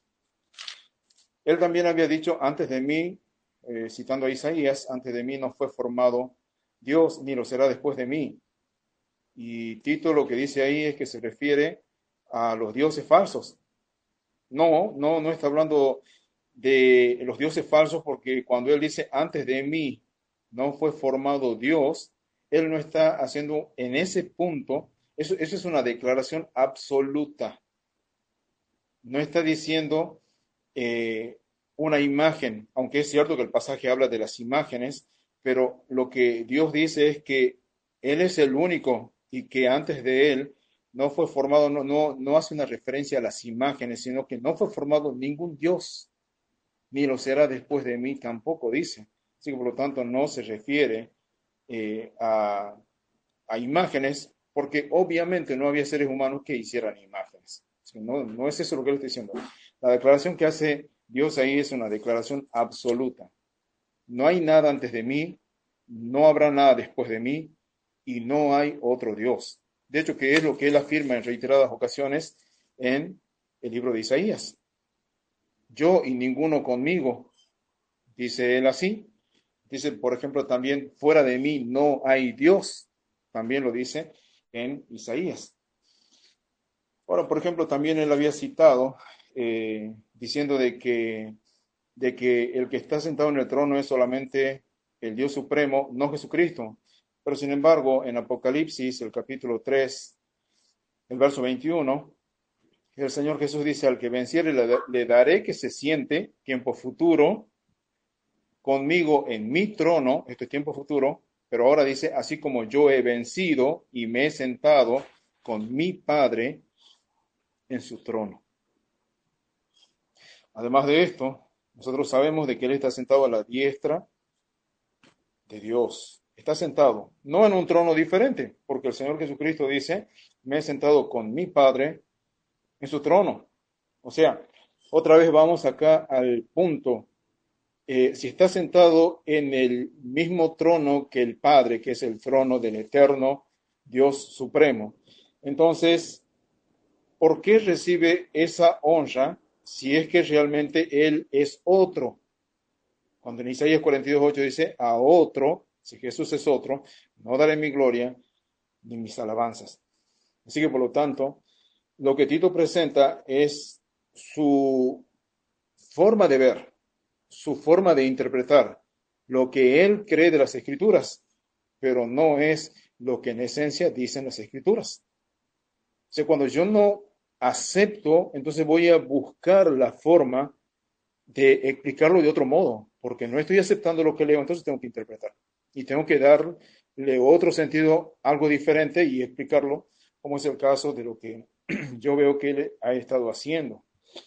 él también había dicho, antes de mí, citando a Isaías, antes de mí no fue formado Dios, ni lo será después de mí. Y Tito lo que dice ahí es que se refiere a los dioses falsos. No está hablando de los dioses falsos porque cuando él dice antes de mí no fue formado Dios, él no está haciendo en ese punto, eso es una declaración absoluta. No está diciendo eh, una imagen, aunque es cierto que el pasaje habla de las imágenes, pero lo que Dios dice es que Él es el único y que antes de Él no fue formado, no hace una referencia a las imágenes, sino que no fue formado ningún Dios, ni lo será después de mí tampoco, dice. Así que por lo tanto no se refiere eh, a, a imágenes, porque obviamente no había seres humanos que hicieran imágenes. No es eso lo que él está diciendo. La declaración que hace Dios ahí es una declaración absoluta. No hay nada antes de mí, no habrá nada después de mí, y no hay otro Dios. De hecho, que es lo que él afirma en reiteradas ocasiones en el libro de Isaías. Yo y ninguno conmigo, dice él así. Dice, por ejemplo, también, fuera de mí no hay Dios. También lo dice en Isaías. Ahora, por ejemplo, también él había citado diciendo de que el que está sentado en el trono es solamente el Dios supremo, no Jesucristo. Pero sin embargo, en Apocalipsis, el capítulo 3, el verso 21, el Señor Jesús dice, al que venciere le daré que se siente tiempo futuro conmigo en mi trono, esto es tiempo futuro, pero ahora dice, así como yo he vencido y me he sentado con mi Padre en su trono. Además de esto, nosotros sabemos de que Él está sentado a la diestra de Dios. Está sentado, no en un trono diferente, porque el Señor Jesucristo dice, me he sentado con mi Padre en su trono. O sea, otra vez vamos acá al punto. Si está sentado en el mismo trono que el Padre, que es el trono del eterno Dios supremo, entonces, ¿por qué recibe esa honra si es que realmente Él es otro? Cuando en Isaías 42:8 dice, a otro, si Jesús es otro, no daré mi gloria ni mis alabanzas. Así que por lo tanto, lo que Tito presenta es su forma de ver, su forma de interpretar lo que él cree de las escrituras, pero no es lo que en esencia dicen las escrituras. O sea, cuando yo no acepto, entonces voy a buscar la forma de explicarlo de otro modo. porque no estoy aceptando lo que leo, entonces tengo que interpretar. Y tengo que darle otro sentido, algo diferente y explicarlo, como es el caso de lo que yo veo que él ha estado haciendo.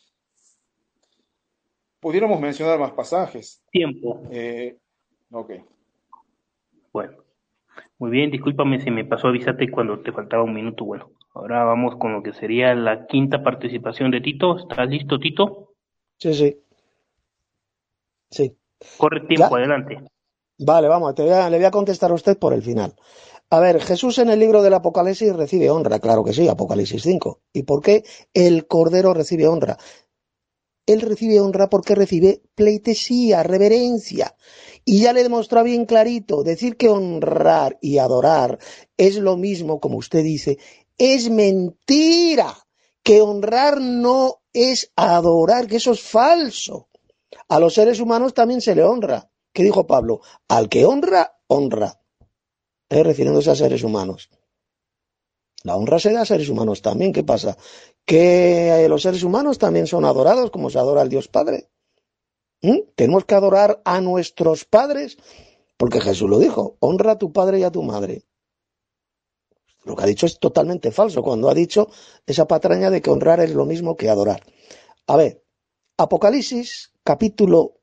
Pudiéramos mencionar más pasajes. Tiempo. Ok. Bueno, muy bien, discúlpame si me pasó avisarte cuando te faltaba un minuto. Bueno, ahora vamos con lo que sería la quinta participación de Tito. ¿Estás listo, Tito? Sí, sí, sí. Corre Ya, tiempo, adelante. vale, vamos, le voy a contestar a usted por el final. A ver, Jesús en el libro del Apocalipsis recibe honra, claro que sí, Apocalipsis 5. ¿Y por qué el Cordero recibe honra? Él recibe honra porque recibe pleitesía, reverencia. Y ya le demostró bien clarito, decir que honrar y adorar es lo mismo, como usted dice, es mentira. Que honrar no es adorar, que eso es falso. A los seres humanos también se le honra. ¿Qué dijo Pablo? Al que honra, honra. Refiriéndose a seres humanos. La honra se da a seres humanos también. ¿Qué pasa? Que los seres humanos también son adorados como se adora al Dios Padre. Tenemos que adorar a nuestros padres porque Jesús lo dijo, honra a tu padre y a tu madre. Lo que ha dicho es totalmente falso cuando ha dicho esa patraña de que honrar es lo mismo que adorar. A ver, Apocalipsis capítulo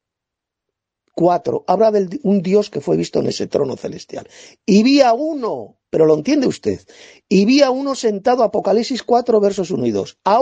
4 habla de un Dios que fue visto en ese trono celestial. Y vi a uno, pero lo entiende usted, y vi a uno sentado, Apocalipsis 4 versos 1 y 2. A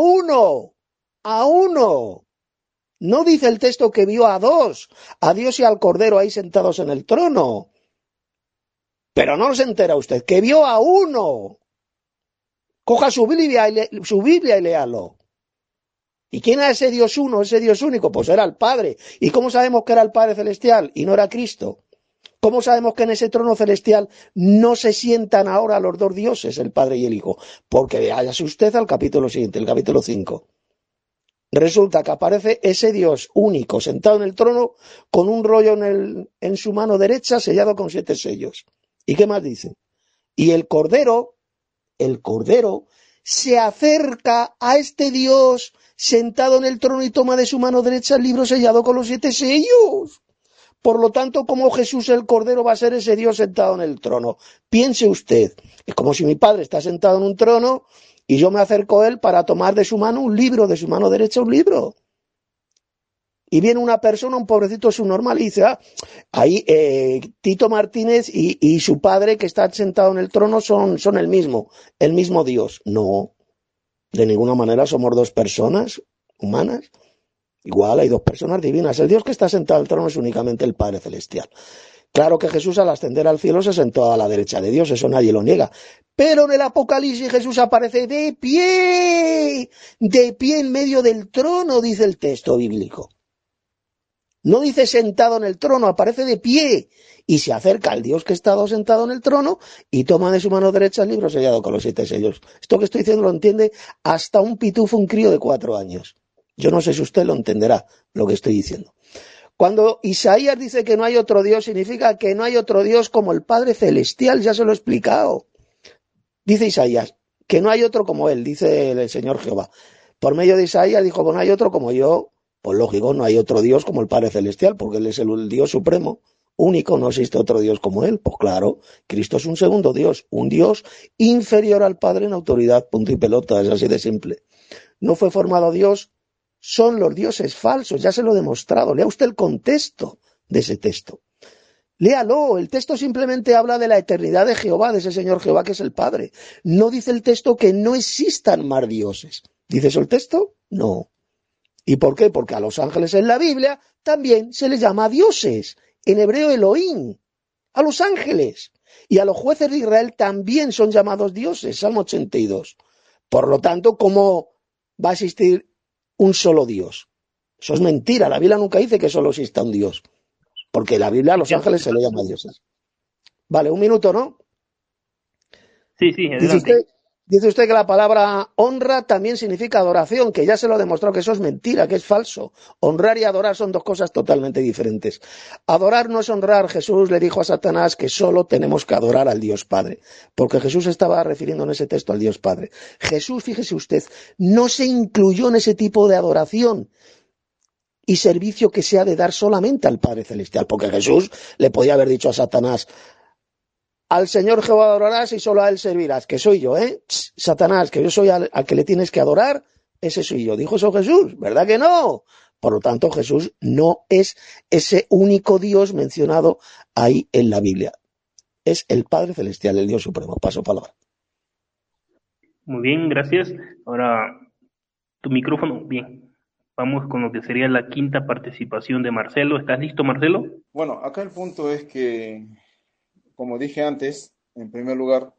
uno. No dice el texto que vio a dos, a Dios y al Cordero ahí sentados en el trono. Pero no se entera usted, que vio a uno. Coja su Biblia y léalo. ¿Y quién era ese Dios uno, ese Dios único? Pues era el Padre. ¿Y cómo sabemos que era el Padre celestial y no era Cristo? ¿Cómo sabemos que en ese trono celestial no se sientan ahora los dos dioses, el Padre y el Hijo? Porque váyase usted al capítulo siguiente, el capítulo 5. Resulta que aparece ese Dios único sentado en el trono con un rollo en su mano derecha sellado con 7 sellos. ¿Y qué más dice? Y el Cordero se acerca a este Dios sentado en el trono y toma de su mano derecha el libro sellado con los 7 sellos. Por lo tanto, ¿cómo Jesús el Cordero va a ser ese Dios sentado en el trono? Piense usted, es como si mi padre está sentado en un trono y yo me acerco a él para tomar de su mano un libro, de su mano derecha un libro. Y viene una persona, un pobrecito subnormal, y dice, ahí Tito Martínez y su padre que está sentado en el trono son el mismo Dios. No, de ninguna manera somos dos personas humanas. Igual hay dos personas divinas. El Dios que está sentado en el trono es únicamente el Padre Celestial. Claro que Jesús al ascender al cielo se sentó a la derecha de Dios, eso nadie lo niega. Pero en el Apocalipsis Jesús aparece de pie en medio del trono, dice el texto bíblico. No dice sentado en el trono, aparece de pie y se acerca al Dios que está sentado en el trono y toma de su mano derecha el libro sellado con los 7 sellos. Esto que estoy diciendo lo entiende hasta un pitufo, un crío de 4 años. Yo no sé si usted lo entenderá, lo que estoy diciendo. Cuando Isaías dice que no hay otro Dios, significa que no hay otro Dios como el Padre Celestial, ya se lo he explicado. Dice Isaías, que no hay otro como él, dice el Señor Jehová. Por medio de Isaías dijo, pues no hay otro como yo. Pues lógico, no hay otro Dios como el Padre Celestial, porque Él es el Dios supremo, único, no existe otro Dios como Él. Pues claro, Cristo es un segundo Dios, un Dios inferior al Padre en autoridad, punto y pelota, es así de simple. No fue formado Dios, son los dioses falsos, ya se lo he demostrado. Lea usted el contexto de ese texto. Léalo, el texto simplemente habla de la eternidad de Jehová, de ese Señor Jehová que es el Padre. No dice el texto que no existan más dioses. ¿Dice eso el texto? No. ¿Y por qué? Porque a los ángeles en la Biblia también se les llama dioses. En hebreo Elohim. A los ángeles. Y a los jueces de Israel también son llamados dioses. Salmo 82. Por lo tanto, ¿cómo va a existir un solo Dios? Eso es mentira. La Biblia nunca dice que solo exista un Dios. Porque la Biblia a los ángeles se le llama dioses. Vale, un minuto, ¿no? Sí, adelante. Dice usted que la palabra honra también significa adoración, que ya se lo demostró que eso es mentira, que es falso. Honrar y adorar son dos cosas totalmente diferentes. Adorar no es honrar. Jesús le dijo a Satanás que solo tenemos que adorar al Dios Padre, porque Jesús estaba refiriendo en ese texto al Dios Padre. Jesús, fíjese usted, no se incluyó en ese tipo de adoración. y servicio que se ha de dar solamente al Padre Celestial, porque Jesús le podía haber dicho a Satanás: al Señor Jehová adorarás y solo a Él servirás, que soy yo, ¿eh? Satanás, que yo soy al que le tienes que adorar, ese soy yo. ¿Dijo eso Jesús? ¿Verdad que no? Por lo tanto, Jesús no es ese único Dios mencionado ahí en la Biblia. Es el Padre Celestial, el Dios Supremo. Paso palabra. Muy bien, gracias. Ahora, tu micrófono. Bien. Vamos con lo que sería la quinta participación de Marcelo. ¿Estás listo, Marcelo? Bueno, acá el punto es que, como dije antes, en primer lugar,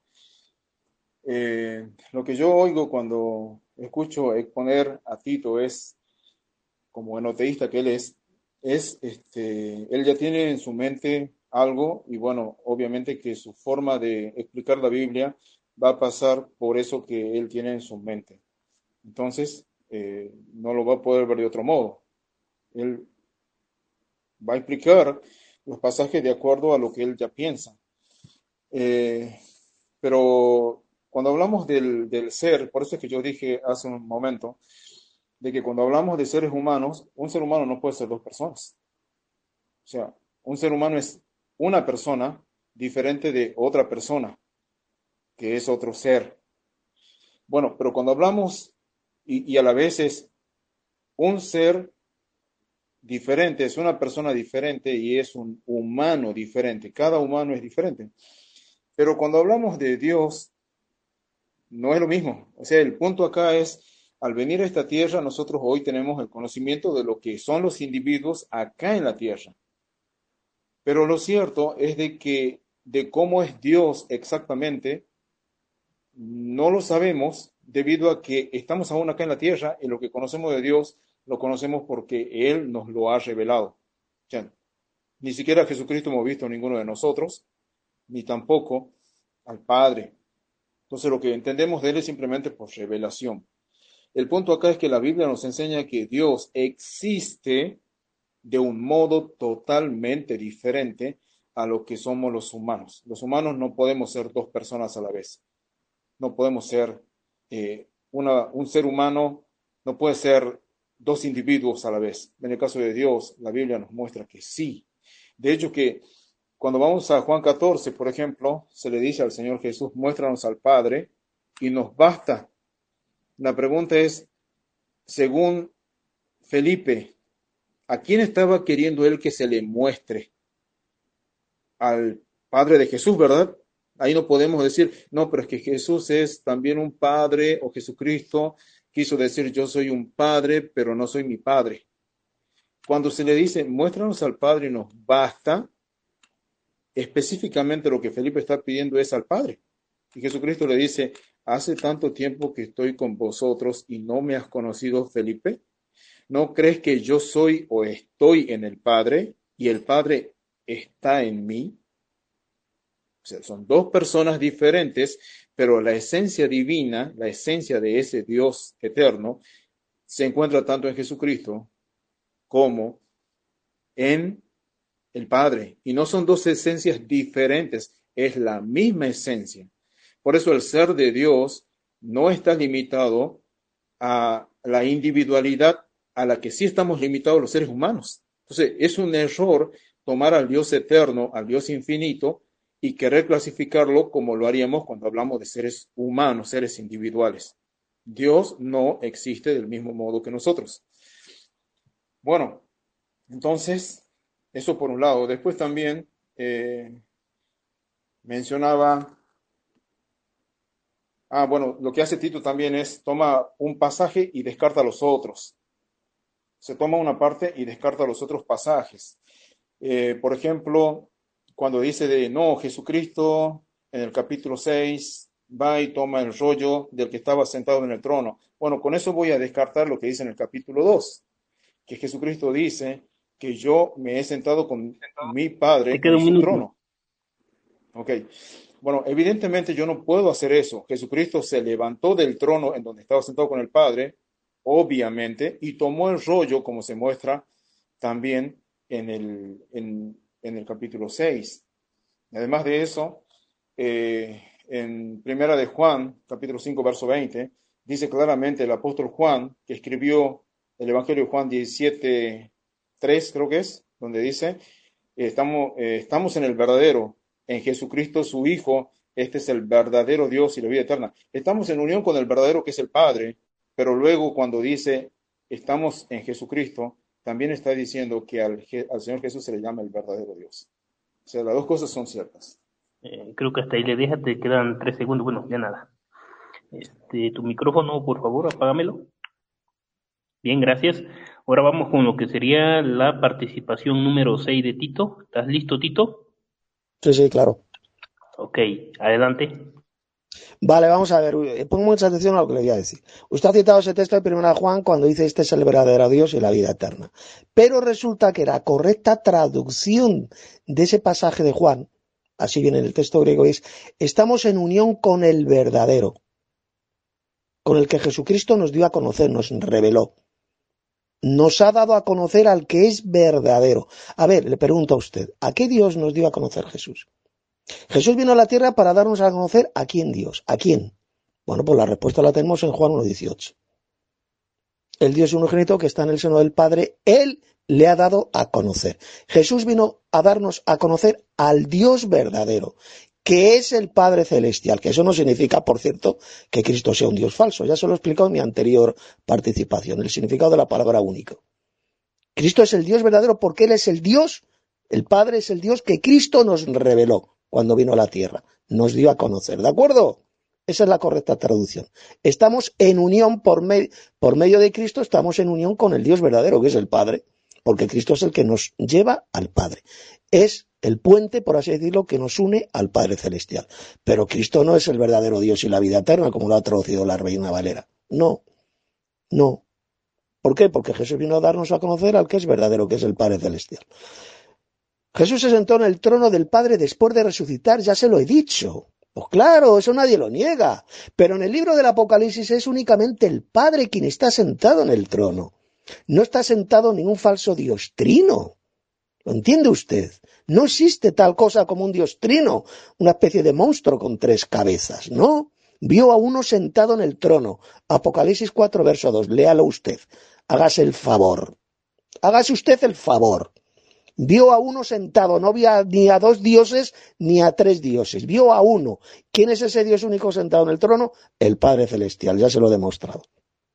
lo que yo oigo cuando escucho exponer a Tito es, como enoteísta que él es, él ya tiene en su mente algo y bueno, obviamente que su forma de explicar la Biblia va a pasar por eso que él tiene en su mente. Entonces, no lo va a poder ver de otro modo. Él va a explicar los pasajes de acuerdo a lo que él ya piensa. Eh, pero cuando hablamos del ser, por eso es que yo dije hace un momento, de que cuando hablamos de seres humanos, un ser humano no puede ser dos personas. O sea, un ser humano es una persona diferente de otra persona, que es otro ser. Bueno, pero cuando hablamos y a la vez es un ser diferente, es una persona diferente y es un humano diferente. Cada humano es diferente. Pero cuando hablamos de Dios, no es lo mismo. O sea, el punto acá es, al venir a esta tierra, nosotros hoy tenemos el conocimiento de lo que son los individuos acá en la tierra. Pero lo cierto es de que de cómo es Dios exactamente, no lo sabemos debido a que estamos aún acá en la tierra y lo que conocemos de Dios lo conocemos porque Él nos lo ha revelado. O sea, ni siquiera a Jesucristo hemos visto ninguno de nosotros, ni tampoco al Padre. Entonces lo que entendemos de Él es simplemente por revelación. El punto acá es que la Biblia nos enseña que Dios existe de un modo totalmente diferente a lo que somos los humanos. Los humanos no podemos ser dos personas a la vez. No podemos ser un ser humano, no puede ser dos individuos a la vez. En el caso de Dios, la Biblia nos muestra que sí. De hecho, que cuando vamos a Juan 14, por ejemplo, se le dice al Señor Jesús: muéstranos al Padre y nos basta. La pregunta es, según Felipe, ¿a quién estaba queriendo él que se le muestre? Al Padre de Jesús, ¿verdad? Ahí no podemos decir, no, pero es que Jesús es también un Padre, o Jesucristo quiso decir, yo soy un Padre, pero no soy mi Padre. Cuando se le dice, muéstranos al Padre y nos basta, específicamente lo que Felipe está pidiendo es al Padre. Y Jesucristo le dice, hace tanto tiempo que estoy con vosotros y no me has conocido, Felipe. ¿No crees que yo soy o estoy en el Padre y el Padre está en mí? O sea, son dos personas diferentes, pero la esencia divina, la esencia de ese Dios eterno, se encuentra tanto en Jesucristo como en el Padre. Y no son dos esencias diferentes, es la misma esencia. Por eso el ser de Dios no está limitado a la individualidad a la que sí estamos limitados los seres humanos. Entonces, es un error tomar al Dios eterno, al Dios infinito, y querer clasificarlo como lo haríamos cuando hablamos de seres humanos, seres individuales. Dios no existe del mismo modo que nosotros. Bueno, entonces, eso por un lado. Después también mencionaba, bueno, lo que hace Tito también es toma un pasaje y descarta los otros. Se toma una parte y descarta los otros pasajes. Por ejemplo, cuando dice de no, Jesucristo en el capítulo 6 va y toma el rollo del que estaba sentado en el trono. Bueno, con eso voy a descartar lo que dice en el capítulo 2, que Jesucristo dice que yo me he sentado con mi Te Padre queda en un su minuto. trono. Ok, bueno, evidentemente yo no puedo hacer eso. Jesucristo se levantó del trono en donde estaba sentado con el Padre, obviamente, y tomó el rollo, como se muestra también en el capítulo 6. Además de eso, en Primera de Juan, capítulo 5, verso 20, dice claramente el apóstol Juan, que escribió el Evangelio de Juan 17, 3, creo que es, donde dice, estamos en el verdadero, en Jesucristo su Hijo, este es el verdadero Dios y la vida eterna. Estamos en unión con el verdadero que es el Padre, pero luego cuando dice, estamos en Jesucristo, también está diciendo que al Señor Jesús se le llama el verdadero Dios. O sea, las dos cosas son ciertas. Creo que hasta ahí le dejas, te quedan 3 segundos. Bueno, ya nada. Tu micrófono, por favor, apágamelo. Bien, gracias. Ahora vamos con lo que sería la participación número 6 de Tito. ¿Estás listo, Tito? Sí, sí, claro. Ok, adelante. Vale, vamos a ver, pongo mucha atención a lo que le voy a decir. Usted ha citado ese texto de 1 Juan cuando dice este es el verdadero Dios y la vida eterna. Pero resulta que la correcta traducción de ese pasaje de Juan, así viene en el texto griego, es estamos en unión con el verdadero, con el que Jesucristo nos dio a conocer, nos reveló. Nos ha dado a conocer al que es verdadero. A ver, le pregunto a usted, ¿a qué Dios nos dio a conocer Jesús? Jesús vino a la tierra para darnos a conocer a quién Dios. ¿A quién? Bueno, pues la respuesta la tenemos en Juan 1:18. El Dios unigénito que está en el seno del Padre, Él le ha dado a conocer. Jesús vino a darnos a conocer al Dios verdadero, que es el Padre Celestial, que eso no significa, por cierto, que Cristo sea un Dios falso. Ya se lo he explicado en mi anterior participación, el significado de la palabra único. Cristo es el Dios verdadero porque Él es el Dios, el Padre es el Dios que Cristo nos reveló cuando vino a la tierra, nos dio a conocer, ¿de acuerdo? Esa es la correcta traducción. Estamos en unión por medio de Cristo, estamos en unión con el Dios verdadero, que es el Padre, porque Cristo es el que nos lleva al Padre. Es el puente, por así decirlo, que nos une al Padre Celestial. Pero Cristo no es el verdadero Dios y la vida eterna, como lo ha traducido la Reina Valera. No, no. ¿Por qué? Porque Jesús vino a darnos a conocer al que es verdadero, que es el Padre Celestial. Jesús se sentó en el trono del Padre después de resucitar, ya se lo he dicho. Pues claro, eso nadie lo niega. Pero en el libro del Apocalipsis es únicamente el Padre quien está sentado en el trono. No está sentado ningún falso Dios trino. ¿Lo entiende usted? No existe tal cosa como un Dios trino, una especie de monstruo con 3 cabezas, ¿no? Vio a uno sentado en el trono. Apocalipsis 4, verso 2. Léalo usted. Hágase el favor. Hágase usted el favor. Vio a uno sentado, no vio ni a 2 dioses ni a 3 dioses, vio a uno. ¿Quién es ese Dios único sentado en el trono? El Padre Celestial, ya se lo he demostrado.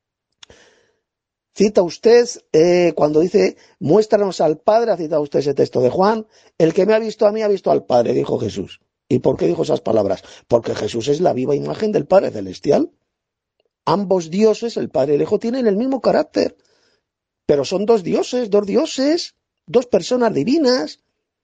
Cita usted, cuando dice, muéstranos al Padre, ha citado usted ese texto de Juan, el que me ha visto a mí ha visto al Padre, dijo Jesús. ¿Y por qué dijo esas palabras? Porque Jesús es la viva imagen del Padre Celestial. Ambos dioses, el Padre y el Hijo, tienen el mismo carácter, pero son 2 dioses, 2 personas divinas.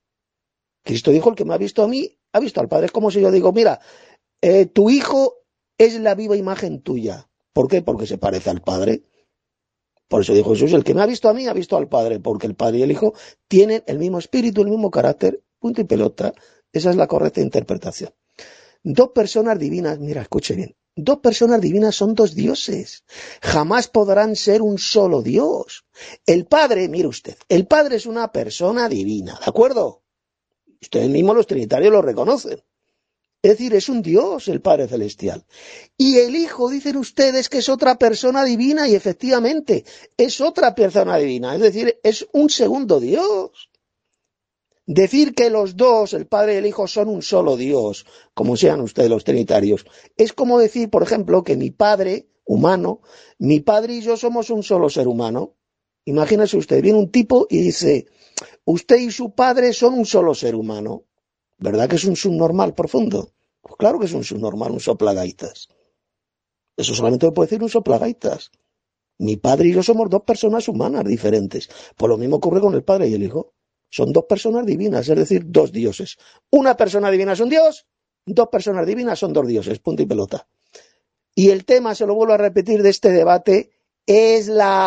Cristo dijo, el que me ha visto a mí, ha visto al Padre. Es como si yo digo, mira, tu hijo es la viva imagen tuya. ¿Por qué? Porque se parece al Padre. Por eso dijo Jesús, el que me ha visto a mí, ha visto al Padre, porque el Padre y el Hijo tienen el mismo espíritu, el mismo carácter, punto y pelota. Esa es la correcta interpretación. 2 personas divinas, mira, escuche bien, 2 personas divinas son 2 dioses. Jamás podrán ser un solo Dios. El Padre, mire usted, el Padre es una persona divina, ¿de acuerdo? Ustedes mismos los trinitarios lo reconocen. Es decir, es un Dios el Padre Celestial. Y el Hijo, dicen ustedes, que es otra persona divina, y efectivamente, es otra persona divina. Es decir, es un segundo Dios. Decir que los 2, el Padre y el Hijo, son un solo Dios, como sean ustedes los trinitarios, es como decir, por ejemplo, que mi Padre, humano, mi Padre y yo somos un solo ser humano. Imagínese usted, viene un tipo y dice, usted y su Padre son un solo ser humano. ¿Verdad que es un subnormal profundo? Pues claro que es un subnormal, un soplagaitas. Eso solamente lo puede decir un soplagaitas. Mi Padre y yo somos 2 personas humanas diferentes. Pues lo mismo ocurre con el Padre y el Hijo. Son 2 personas divinas, es decir, 2 dioses. Una persona divina es un Dios, 2 personas divinas son 2 dioses, punto y pelota. Y el tema, se lo vuelvo a repetir, de este debate es la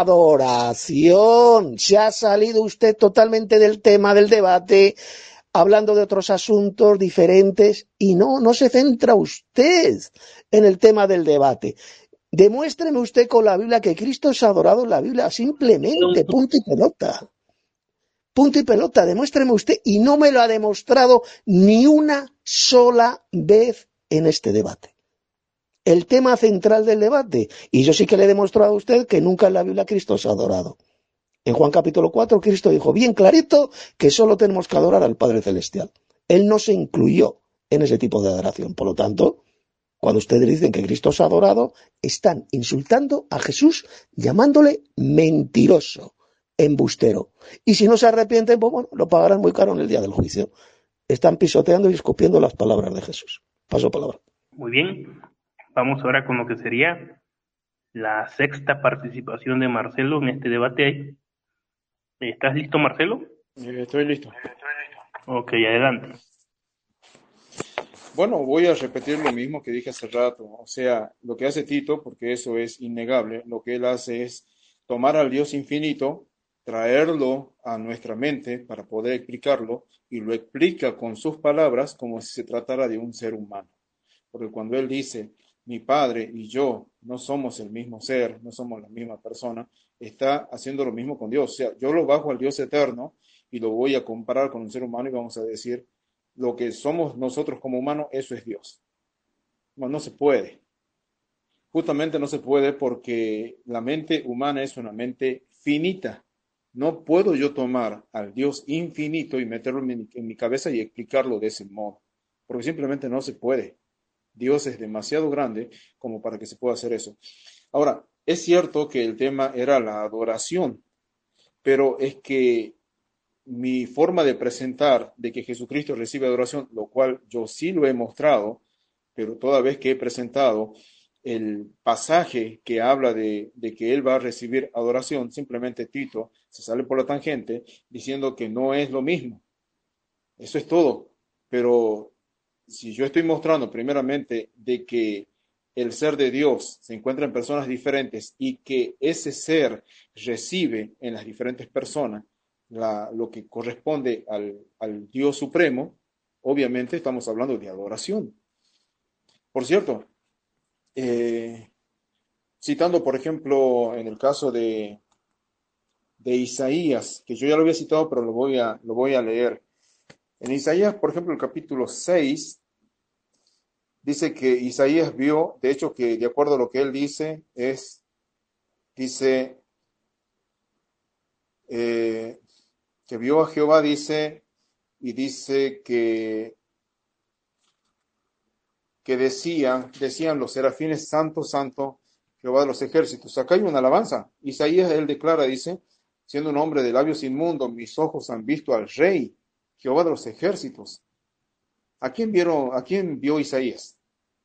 adoración. Se ha salido usted totalmente del tema del debate, hablando de otros asuntos diferentes, y no se centra usted en el tema del debate. Demuéstreme usted con la Biblia que Cristo es adorado en la Biblia, simplemente, punto y pelota. Punto y pelota, demuéstreme usted, y no me lo ha demostrado ni una sola vez en este debate. El tema central del debate, y yo sí que le he demostrado a usted que nunca en la Biblia Cristo es adorado. En Juan capítulo 4, Cristo dijo bien clarito que solo tenemos que adorar al Padre Celestial. Él no se incluyó en ese tipo de adoración. Por lo tanto, cuando ustedes dicen que Cristo os ha adorado, están insultando a Jesús llamándole mentiroso, embustero. Y si no se arrepienten, pues bueno, lo pagarán muy caro en el día del juicio. Están pisoteando y escupiendo las palabras de Jesús. Paso palabra. Muy bien, vamos ahora con lo que sería la sexta participación de Marcelo en este debate. ¿Estás listo, Marcelo? Estoy listo. Ok, adelante. Bueno, voy a repetir lo mismo que dije hace rato. O sea, lo que hace Tito, porque eso es innegable, lo que él hace es tomar al Dios infinito, traerlo a nuestra mente para poder explicarlo, y lo explica con sus palabras como si se tratara de un ser humano. Porque cuando él dice, mi padre y yo no somos el mismo ser, no somos la misma persona, está haciendo lo mismo con Dios. O sea, yo lo bajo al Dios eterno y lo voy a comparar con un ser humano y vamos a decir, lo que somos nosotros como humanos, eso es Dios. No, no se puede. Justamente no se puede porque la mente humana es una mente finita. No puedo yo tomar al Dios infinito y meterlo en mi cabeza y explicarlo de ese modo, porque simplemente no se puede. Dios es demasiado grande como para que se pueda hacer eso. Ahora, es cierto que el tema era la adoración, pero es que mi forma de presentar de que Jesucristo recibe adoración, lo cual yo sí lo he mostrado, pero toda vez que he presentado el pasaje que habla de que Él va a recibir adoración, simplemente Tito se sale por la tangente diciendo que no es lo mismo. Eso es todo. Pero si yo estoy mostrando primeramente de que el ser de Dios se encuentra en personas diferentes y que ese ser recibe en las diferentes personas lo que corresponde al Dios Supremo, obviamente estamos hablando de adoración. Por cierto, eh, citando por ejemplo en el caso de Isaías, que yo ya lo había citado, pero lo voy a leer. En Isaías, por ejemplo, el capítulo 6, dice que Isaías vio, de hecho que de acuerdo a lo que él dice, dice eh, que vio a Jehová, dice, y dice que decían los serafines, santo, santo, Jehová de los ejércitos. Acá hay una alabanza. Isaías, él declara, dice, siendo un hombre de labios inmundos, mis ojos han visto al Rey, Jehová de los ejércitos. ¿A quién vio Isaías?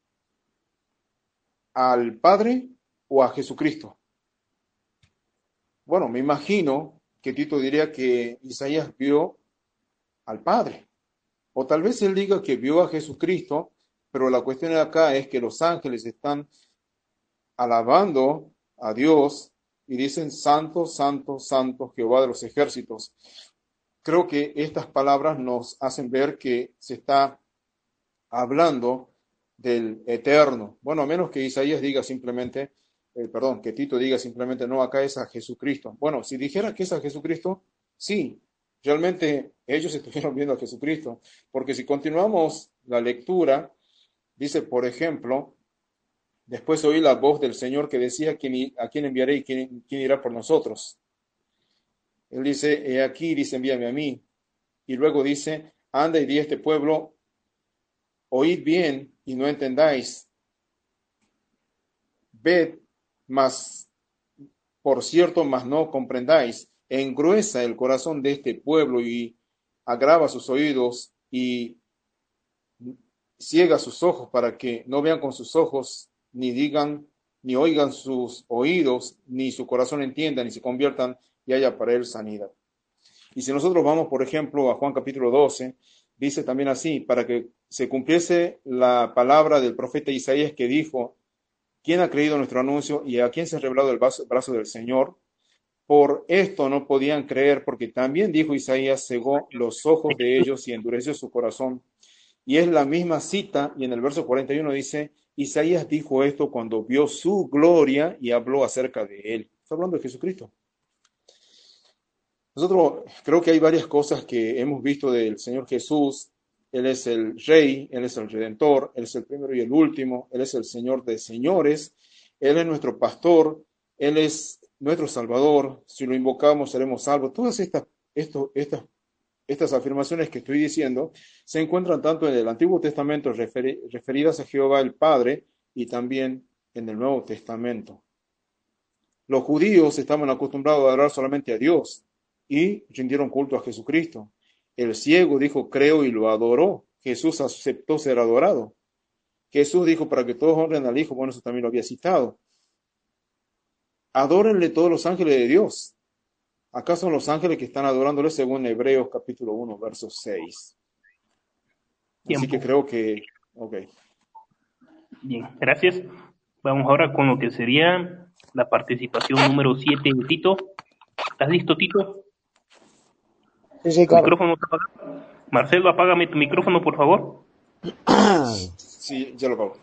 ¿Al Padre o a Jesucristo? Bueno, me imagino que Tito diría que Isaías vio al Padre. O tal vez él diga que vio a Jesucristo, pero la cuestión de acá es que los ángeles están alabando a Dios y dicen, Santo, Santo, Santo, Jehová de los ejércitos. Creo que estas palabras nos hacen ver que se está hablando del eterno. Bueno, a menos que Isaías diga simplemente, que Tito diga simplemente, no, acá es a Jesucristo. Bueno, si dijera que es a Jesucristo, sí, realmente ellos estuvieron viendo a Jesucristo, porque si continuamos la lectura, dice, por ejemplo, después oí la voz del Señor que decía, ¿a quién enviaré y quién irá por nosotros? Él dice, he aquí, dice, envíame a mí. Y luego dice, anda y di a este pueblo, oíd bien y no entendáis, ved, mas por cierto, mas no comprendáis, engruesa el corazón de este pueblo y agrava sus oídos y ciega sus ojos para que no vean con sus ojos, ni digan, ni oigan sus oídos, ni su corazón entienda, ni se conviertan y haya para él sanidad. Y si nosotros vamos, por ejemplo, a Juan capítulo 12, dice también así, para que se cumpliese la palabra del profeta Isaías que dijo, ¿quién ha creído nuestro anuncio y a quién se ha revelado el brazo del Señor? Por esto no podían creer, porque también dijo Isaías, cegó los ojos de ellos y endureció su corazón. Y es la misma cita, y en el verso 41 dice, Isaías dijo esto cuando vio su gloria y habló acerca de él. Está hablando de Jesucristo. Nosotros creo que hay varias cosas que hemos visto del Señor Jesús. Él es el Rey, Él es el Redentor, Él es el primero y el último, Él es el Señor de señores, Él es nuestro pastor, Él es nuestro Salvador, si lo invocamos seremos salvos. Todas estas afirmaciones que estoy diciendo se encuentran tanto en el Antiguo Testamento referidas a Jehová el Padre y también en el Nuevo Testamento. Los judíos estaban acostumbrados a adorar solamente a Dios y rindieron culto a Jesucristo. El ciego dijo, creo, y lo adoró. Jesús aceptó ser adorado. Jesús dijo, para que todos honren al Hijo. Bueno, eso también lo había citado. Adórenle todos los ángeles de Dios. Acá son los ángeles que están adorándole según Hebreos capítulo 1, verso 6. Así que creo que... Ok. Bien, gracias. Vamos ahora con lo que sería la participación número 7 de Tito. ¿Estás listo, Tito? Sí, ¿Tu claro. micrófono está apagado? Marcelo, apágame tu micrófono, por favor. Sí, ya lo pago.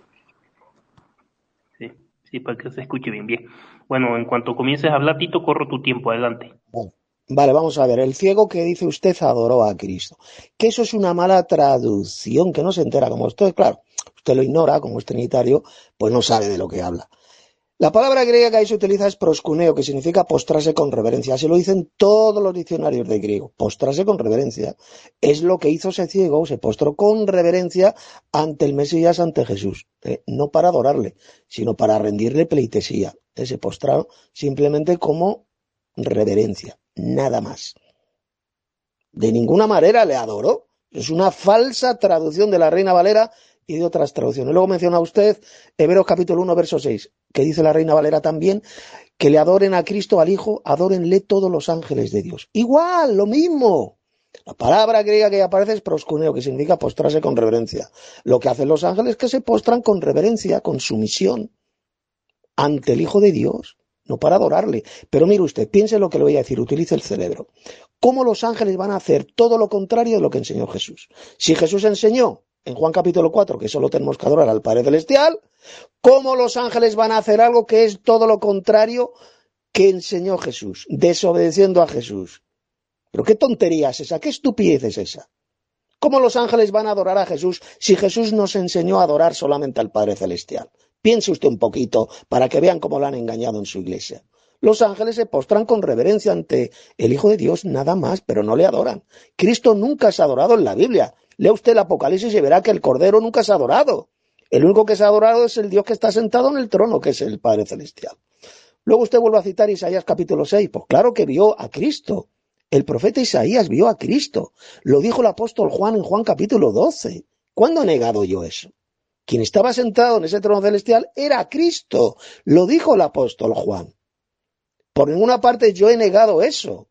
Sí, para que se escuche bien, bien. Bueno, en cuanto comiences a hablar, Tito, corro tu tiempo, adelante. Vale, vamos a ver. El ciego que dice usted adoró a Cristo. Que eso es una mala traducción, que no se entera como usted, claro. Usted lo ignora, como es trinitario, pues no sabe de lo que habla. La palabra griega que ahí se utiliza es proskuneo, que significa postrarse con reverencia. Así lo dicen todos los diccionarios de griego. Postrarse con reverencia. Es lo que hizo ese ciego, se postró con reverencia ante el Mesías, ante Jesús. No para adorarle, sino para rendirle pleitesía. Se postraron simplemente como reverencia, nada más. De ninguna manera le adoró. Es una falsa traducción de la Reina Valera y de otras traducciones. Luego menciona usted Hebreos capítulo 1, verso 6, que dice la Reina Valera también, que le adoren a Cristo, al Hijo, adórenle todos los ángeles de Dios. Igual, lo mismo. La palabra griega que aparece es proskuneo, que significa postrarse con reverencia. Lo que hacen los ángeles es que se postran con reverencia, con sumisión, ante el Hijo de Dios, no para adorarle. Pero mire usted, piense lo que le voy a decir, utilice el cerebro. ¿Cómo los ángeles van a hacer todo lo contrario de lo que enseñó Jesús? Si Jesús enseñó en Juan capítulo 4 que solo tenemos que adorar al Padre Celestial, ¿cómo los ángeles van a hacer algo que es todo lo contrario que enseñó Jesús, desobedeciendo a Jesús? ¿Pero qué tontería es esa? ¿Qué estupidez es esa? ¿Cómo los ángeles van a adorar a Jesús si Jesús nos enseñó a adorar solamente al Padre Celestial? Piense usted un poquito para que vean cómo lo han engañado en su iglesia. Los ángeles se postran con reverencia ante el Hijo de Dios, nada más, pero no le adoran. Cristo nunca se ha adorado en la Biblia. Lea usted el Apocalipsis y verá que el Cordero nunca se ha adorado. El único que se ha adorado es el Dios que está sentado en el trono, que es el Padre Celestial. Luego usted vuelve a citar Isaías capítulo 6. Pues claro que vio a Cristo. El profeta Isaías vio a Cristo. Lo dijo el apóstol Juan en Juan capítulo 12. ¿Cuándo he negado yo eso? Quien estaba sentado en ese trono celestial era Cristo. Lo dijo el apóstol Juan. Por ninguna parte yo he negado eso.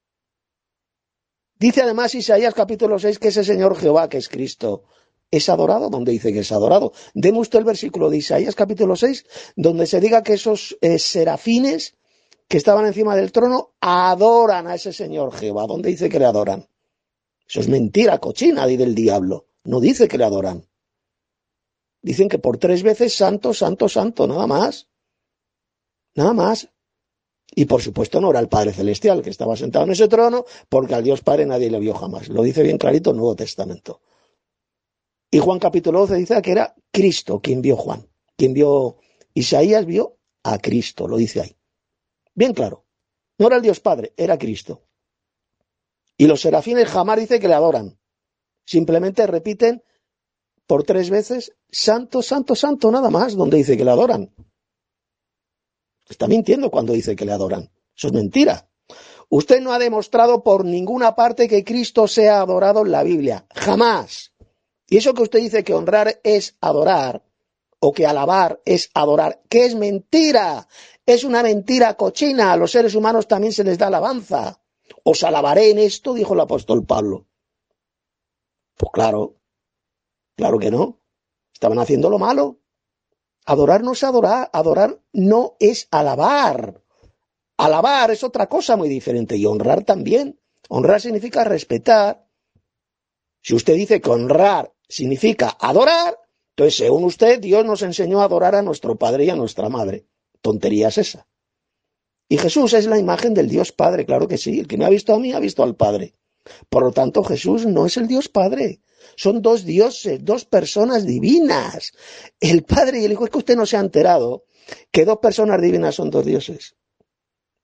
Dice además Isaías capítulo 6 que ese Señor Jehová, que es Cristo, es adorado. ¿Dónde dice que es adorado? Deme usted el versículo de Isaías capítulo 6, donde se diga que esos serafines que estaban encima del trono adoran a ese Señor Jehová. ¿Dónde dice que le adoran? Eso es mentira cochina del diablo. No dice que le adoran. Dicen que por 3 veces santo, santo, santo, nada más. Nada más. Y por supuesto no era el Padre Celestial que estaba sentado en ese trono, porque al Dios Padre nadie le vio jamás. Lo dice bien clarito el Nuevo Testamento. Y Juan capítulo 12 dice que era Cristo quien vio Juan. Quien vio Isaías vio a Cristo, lo dice ahí. Bien claro. No era el Dios Padre, era Cristo. Y los serafines jamás dice que le adoran. Simplemente repiten por 3 veces, santo, santo, santo, nada más, donde dice que le adoran. Está mintiendo cuando dice que le adoran. Eso es mentira. Usted no ha demostrado por ninguna parte que Cristo sea adorado en la Biblia. Jamás. Y eso que usted dice que honrar es adorar, o que alabar es adorar, que es mentira. Es una mentira cochina. A los seres humanos también se les da alabanza. Os alabaré en esto, dijo el apóstol Pablo. Pues claro. Claro que no. Estaban haciendo lo malo. Adorar no es adorar. Adorar no es alabar. Alabar es otra cosa muy diferente. Y honrar también. Honrar significa respetar. Si usted dice que honrar significa adorar, entonces según usted, Dios nos enseñó a adorar a nuestro Padre y a nuestra Madre. Tontería es esa. Y Jesús es la imagen del Dios Padre, claro que sí. El que me ha visto a mí ha visto al Padre. Por lo tanto, Jesús no es el Dios Padre. Son 2 dioses, 2 personas divinas. El Padre y el Hijo. Es que usted no se ha enterado que 2 personas divinas son 2 dioses.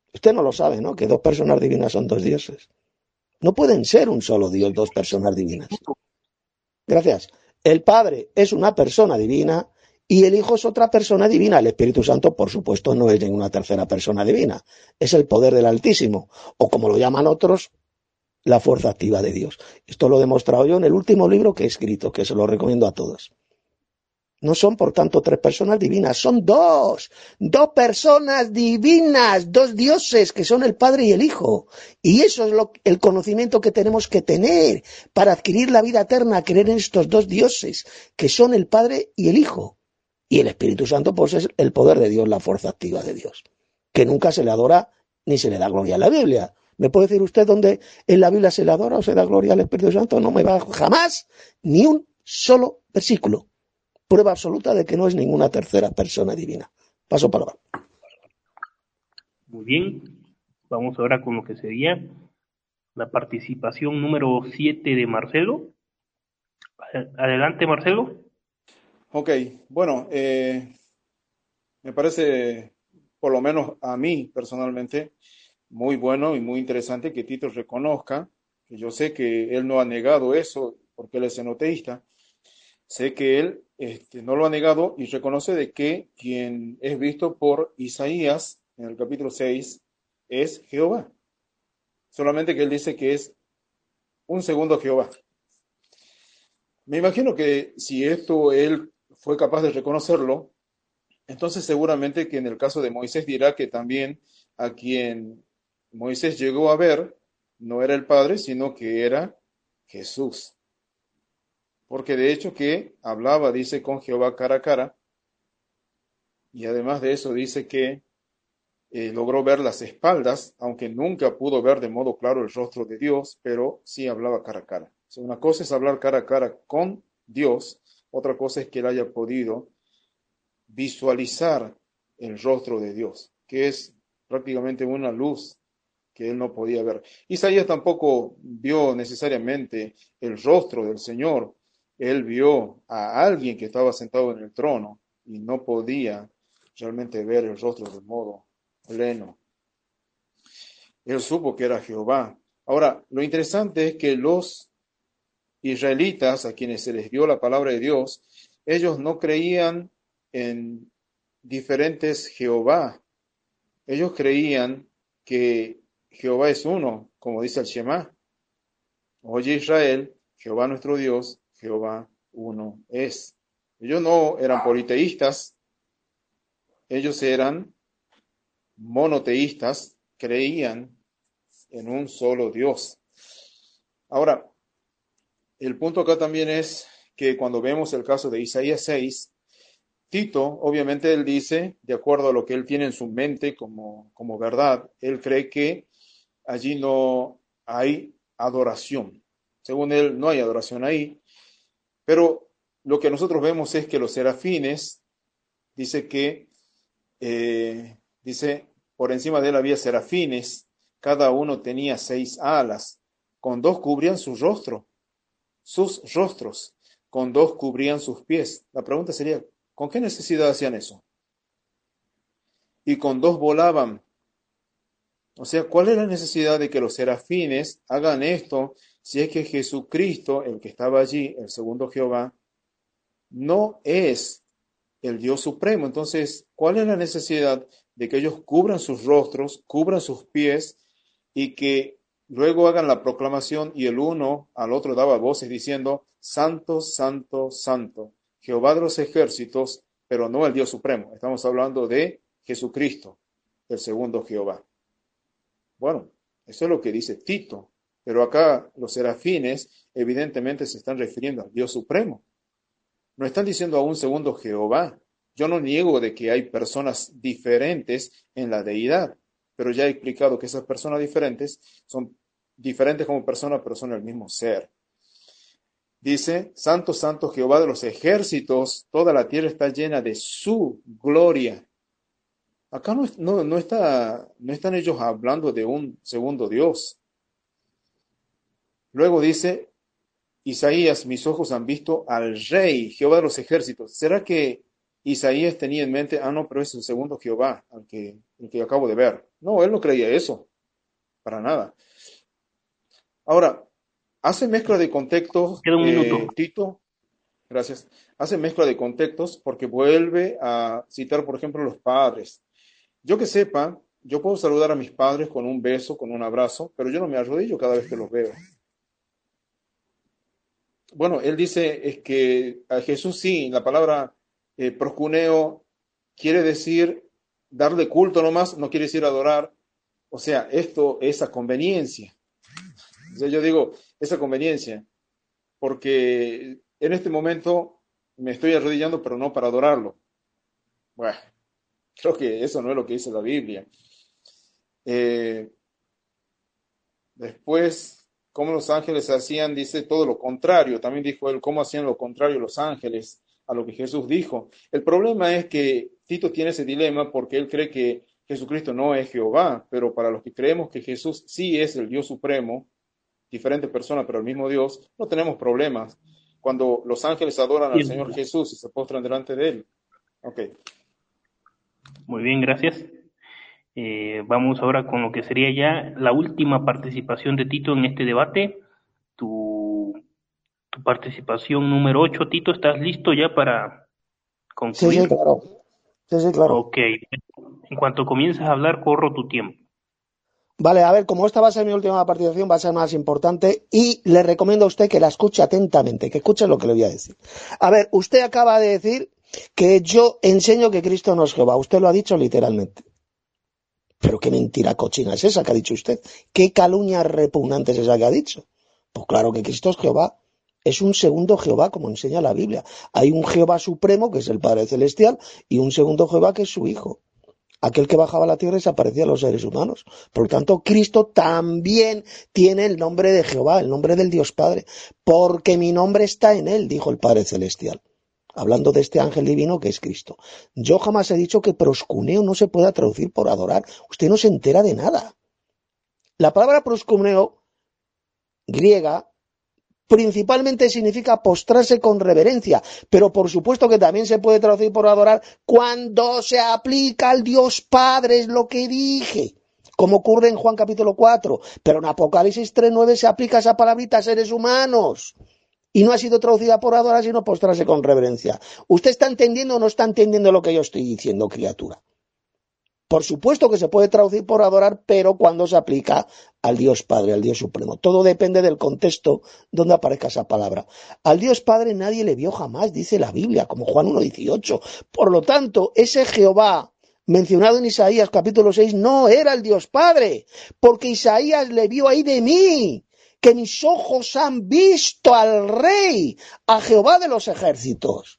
Usted no lo sabe, ¿no? Que dos personas divinas son dos dioses. No pueden ser un solo Dios, dos personas divinas. Gracias. El Padre es una persona divina y el Hijo es otra persona divina. El Espíritu Santo, por supuesto, no es ninguna tercera persona divina. Es el poder del Altísimo, o como lo llaman otros, la fuerza activa de Dios. Esto lo he demostrado yo en el último libro que he escrito, que se lo recomiendo a todos. No son, por tanto, tres personas divinas, son dos personas divinas, dos dioses que son el Padre y el Hijo. Y eso es el conocimiento que tenemos que tener para adquirir la vida eterna, creer en estos dos dioses, que son el Padre y el Hijo. Y el Espíritu Santo, pues, es el poder de Dios, la fuerza activa de Dios, que nunca se le adora ni se le da gloria en la Biblia. ¿Me puede decir usted dónde en la Biblia se le adora o se da gloria al Espíritu Santo? No me va jamás ni un solo versículo. Prueba absoluta de que no es ninguna tercera persona divina. Paso palabra. Muy bien, vamos ahora con lo que sería la participación número 7 de Marcelo. Adelante, Marcelo. Ok, bueno, me parece, por lo menos a mí personalmente, muy bueno y muy interesante que Tito reconozca, que yo sé que él no ha negado eso porque él es enoteísta, sé que él no lo ha negado y reconoce de que quien es visto por Isaías en el capítulo 6 es Jehová. Solamente que él dice que es un segundo Jehová. Me imagino que si esto él fue capaz de reconocerlo, entonces seguramente que en el caso de Moisés dirá que también a quien Moisés llegó a ver no era el Padre, sino que era Jesús. Porque de hecho que hablaba, dice, con Jehová cara a cara, y además de eso dice que logró ver las espaldas, aunque nunca pudo ver de modo claro el rostro de Dios, pero sí hablaba cara a cara. O sea, una cosa es hablar cara a cara con Dios, otra cosa es que él haya podido visualizar el rostro de Dios, que es prácticamente una luz que él no podía ver. Isaías tampoco vio necesariamente el rostro del Señor, él vio a alguien que estaba sentado en el trono y no podía realmente ver el rostro de modo pleno. Él supo que era Jehová. Ahora, lo interesante es que los israelitas, a quienes se les dio la palabra de Dios, ellos no creían en diferentes Jehová. Ellos creían que Jehová es uno, como dice el Shema. Oye Israel, Jehová nuestro Dios, Jehová uno es. Ellos no eran politeístas, ellos eran monoteístas, creían en un solo Dios. Ahora, el punto acá también es que cuando vemos el caso de Isaías 6, Tito, obviamente él dice, de acuerdo a lo que él tiene en su mente como verdad, él cree que allí no hay adoración. Según él, no hay adoración ahí, pero lo que nosotros vemos es que los serafines, dice que, dice, por encima de él había serafines, cada uno tenía 6 alas, con 2 cubrían sus rostros, con 2 cubrían sus pies. La pregunta sería, ¿con qué necesidad hacían eso? Y con 2 volaban. O sea, ¿cuál es la necesidad de que los serafines hagan esto si es que Jesucristo, el que estaba allí, el segundo Jehová, no es el Dios supremo? Entonces, ¿cuál es la necesidad de que ellos cubran sus rostros, cubran sus pies y que luego hagan la proclamación y el uno al otro daba voces diciendo, Santo, Santo, Santo, Jehová de los ejércitos, pero no el Dios supremo? Estamos hablando de Jesucristo, el segundo Jehová. Bueno, eso es lo que dice Tito, pero acá los serafines evidentemente se están refiriendo al Dios supremo. No están diciendo a un segundo Jehová. Yo no niego de que hay personas diferentes en la deidad, pero ya he explicado que esas personas diferentes son diferentes como personas, pero son el mismo ser. Dice, Santo, Santo Jehová de los ejércitos, toda la tierra está llena de su gloria. Acá no están ellos hablando de un segundo Dios. Luego dice, Isaías, mis ojos han visto al Rey, Jehová de los ejércitos. ¿Será que Isaías tenía en mente, no, pero es el segundo Jehová, el que acabo de ver. No, él no creía eso, para nada. Ahora, hace mezcla de contextos, Queda un minuto. Tito, gracias, hace mezcla de contextos porque vuelve a citar, por ejemplo, los padres. Yo que sepa, yo puedo saludar a mis padres con un beso, con un abrazo, pero yo no me arrodillo cada vez que los veo. Bueno, él dice es que a Jesús sí, la palabra proscuneo quiere decir darle culto nomás, no quiere decir adorar. O sea, esto es a conveniencia. O sea, yo digo, esa conveniencia, porque en este momento me estoy arrodillando, pero no para adorarlo. Bueno, creo que eso no es lo que dice la Biblia. Eh, Después, cómo los ángeles hacían, dice todo lo contrario. También dijo él cómo hacían lo contrario los ángeles a lo que Jesús dijo. El problema es que Tito tiene ese dilema porque él cree que Jesucristo no es Jehová, pero para los que creemos que Jesús sí es el Dios supremo, diferente persona, pero el mismo Dios, no tenemos problemas cuando los ángeles adoran al Señor Jesús y se postran delante de él. Ok. Muy bien, gracias. Vamos ahora con lo que sería ya la última participación de Tito en este debate. Tu participación número 8, Tito, ¿estás listo ya para concluir? Sí, claro. Sí, claro. Ok. En cuanto comiences a hablar, corro tu tiempo. Vale, a ver, como esta va a ser mi última participación, va a ser más importante y le recomiendo a usted que la escuche atentamente, que escuche lo que le voy a decir. A ver, usted acaba de decir que yo enseño que Cristo no es Jehová. Usted lo ha dicho literalmente. Pero qué mentira cochina es esa que ha dicho usted. Qué calumnia repugnante es esa que ha dicho. Pues claro que Cristo es Jehová. Es un segundo Jehová, como enseña la Biblia. Hay un Jehová supremo, que es el Padre Celestial, y un segundo Jehová, que es su Hijo. Aquel que bajaba a la tierra y se aparecía a los seres humanos. Por lo tanto, Cristo también tiene el nombre de Jehová, el nombre del Dios Padre, porque mi nombre está en él, dijo el Padre Celestial, hablando de este ángel divino que es Cristo. Yo jamás he dicho que proscuneo no se pueda traducir por adorar. Usted no se entera de nada. La palabra proscuneo, griega, principalmente significa postrarse con reverencia, pero por supuesto que también se puede traducir por adorar cuando se aplica al Dios Padre, es lo que dije, como ocurre en Juan capítulo 4, pero en Apocalipsis 3:9 se aplica esa palabrita a seres humanos y no ha sido traducida por adorar, sino postrarse con reverencia. ¿Usted está entendiendo o no está entendiendo lo que yo estoy diciendo, criatura? Por supuesto que se puede traducir por adorar, pero cuando se aplica al Dios Padre, al Dios Supremo. Todo depende del contexto donde aparezca esa palabra. Al Dios Padre nadie le vio jamás, dice la Biblia, como Juan 1:18. Por lo tanto, ese Jehová mencionado en Isaías capítulo 6 no era el Dios Padre, porque Isaías le vio ahí de mí, que mis ojos han visto al Rey, a Jehová de los ejércitos.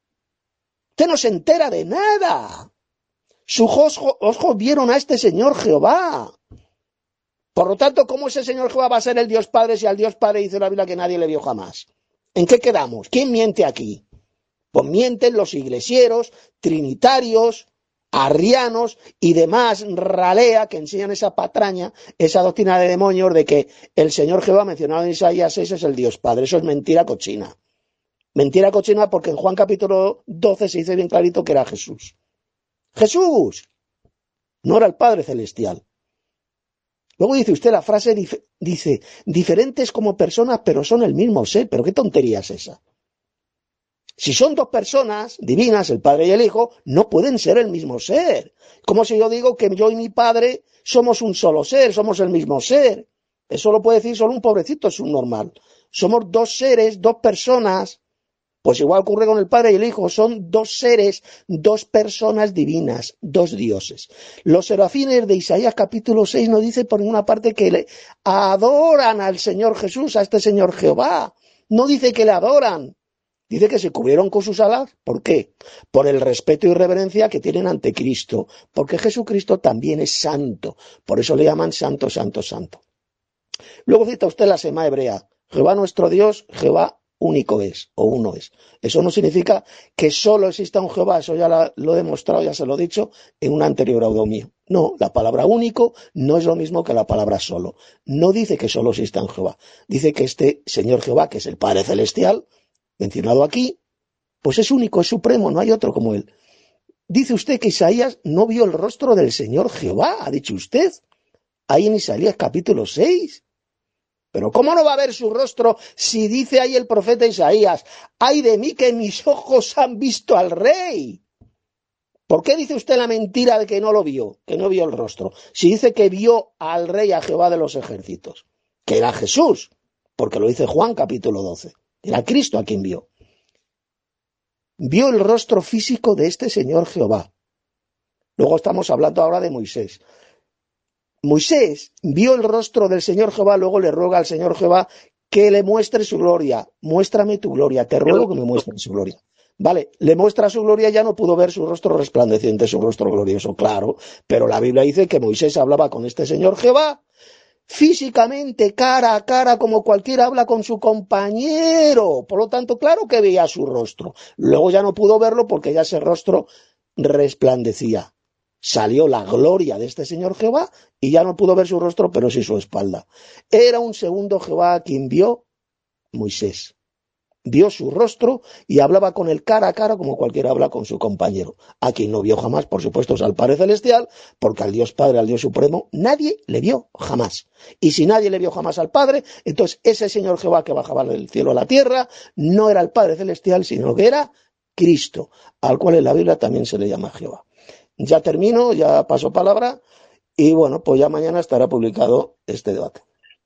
Usted no se entera de nada. Sus ojos vieron a este Señor Jehová. Por lo tanto, ¿cómo ese Señor Jehová va a ser el Dios Padre si al Dios Padre dice la Biblia que nadie le vio jamás? ¿En qué quedamos? ¿Quién miente aquí? Pues mienten los iglesieros, trinitarios, arrianos y demás ralea que enseñan esa patraña, esa doctrina de demonios de que el Señor Jehová mencionado en Isaías 6 es el Dios Padre. Eso es mentira cochina. Mentira cochina porque en Juan capítulo 12 se dice bien clarito que era Jesús. Jesús, no era el Padre Celestial. Luego dice usted la frase, dice, diferentes como personas, pero son el mismo ser. ¿Pero qué tontería es esa? Si son dos personas divinas, el Padre y el Hijo, no pueden ser el mismo ser. Como si yo digo que yo y mi Padre somos un solo ser, somos el mismo ser. Eso lo puede decir solo un pobrecito, es un normal. Somos dos seres, dos personas. Pues igual ocurre con el Padre y el Hijo, son dos seres, dos personas divinas, dos dioses. Los serafines de Isaías capítulo 6 nos dice por ninguna parte que le adoran al Señor Jesús, a este Señor Jehová. No dice que le adoran, dice que se cubrieron con sus alas. ¿Por qué? Por el respeto y reverencia que tienen ante Cristo, porque Jesucristo también es santo, por eso le llaman santo, santo, santo. Luego cita usted la Semá hebrea, Jehová nuestro Dios, Jehová único es, o uno es. Eso no significa que solo exista un Jehová, eso ya lo he demostrado, ya se lo he dicho en un anterior audio mío. No, la palabra único no es lo mismo que la palabra solo. No dice que solo exista un Jehová, dice que este Señor Jehová, que es el Padre Celestial, mencionado aquí, pues es único, es supremo, no hay otro como él. Dice usted que Isaías no vio el rostro del Señor Jehová, ha dicho usted, ahí en Isaías capítulo 6. Pero ¿cómo no va a ver su rostro si dice ahí el profeta Isaías, ay de mí que mis ojos han visto al rey? ¿Por qué dice usted la mentira de que no lo vio, que no vio el rostro? Si dice que vio al rey, a Jehová de los ejércitos, que era Jesús, porque lo dice Juan capítulo 12, era Cristo a quien vio. Vio el rostro físico de este Señor Jehová. Luego estamos hablando ahora de Moisés. Moisés vio el rostro del Señor Jehová, luego le ruega al Señor Jehová que le muestre su gloria. Muéstrame tu gloria, te ruego que me muestres su gloria. Vale, le muestra su gloria, ya no pudo ver su rostro resplandeciente, su rostro glorioso, claro, pero la Biblia dice que Moisés hablaba con este Señor Jehová físicamente, cara a cara, como cualquiera habla con su compañero. Por lo tanto, claro que veía su rostro. Luego ya no pudo verlo porque ya ese rostro resplandecía. Salió la gloria de este Señor Jehová y ya no pudo ver su rostro, pero sí su espalda. Era un segundo Jehová a quien vio Moisés. Vio su rostro y hablaba con él cara a cara como cualquiera habla con su compañero. A quien no vio jamás, por supuesto, es al Padre Celestial, porque al Dios Padre, al Dios Supremo, nadie le vio jamás. Y si nadie le vio jamás al Padre, entonces ese Señor Jehová que bajaba del cielo a la tierra no era el Padre Celestial, sino que era Cristo, al cual en la Biblia también se le llama Jehová. Ya termino, ya paso palabra, y bueno, pues ya mañana estará publicado este debate.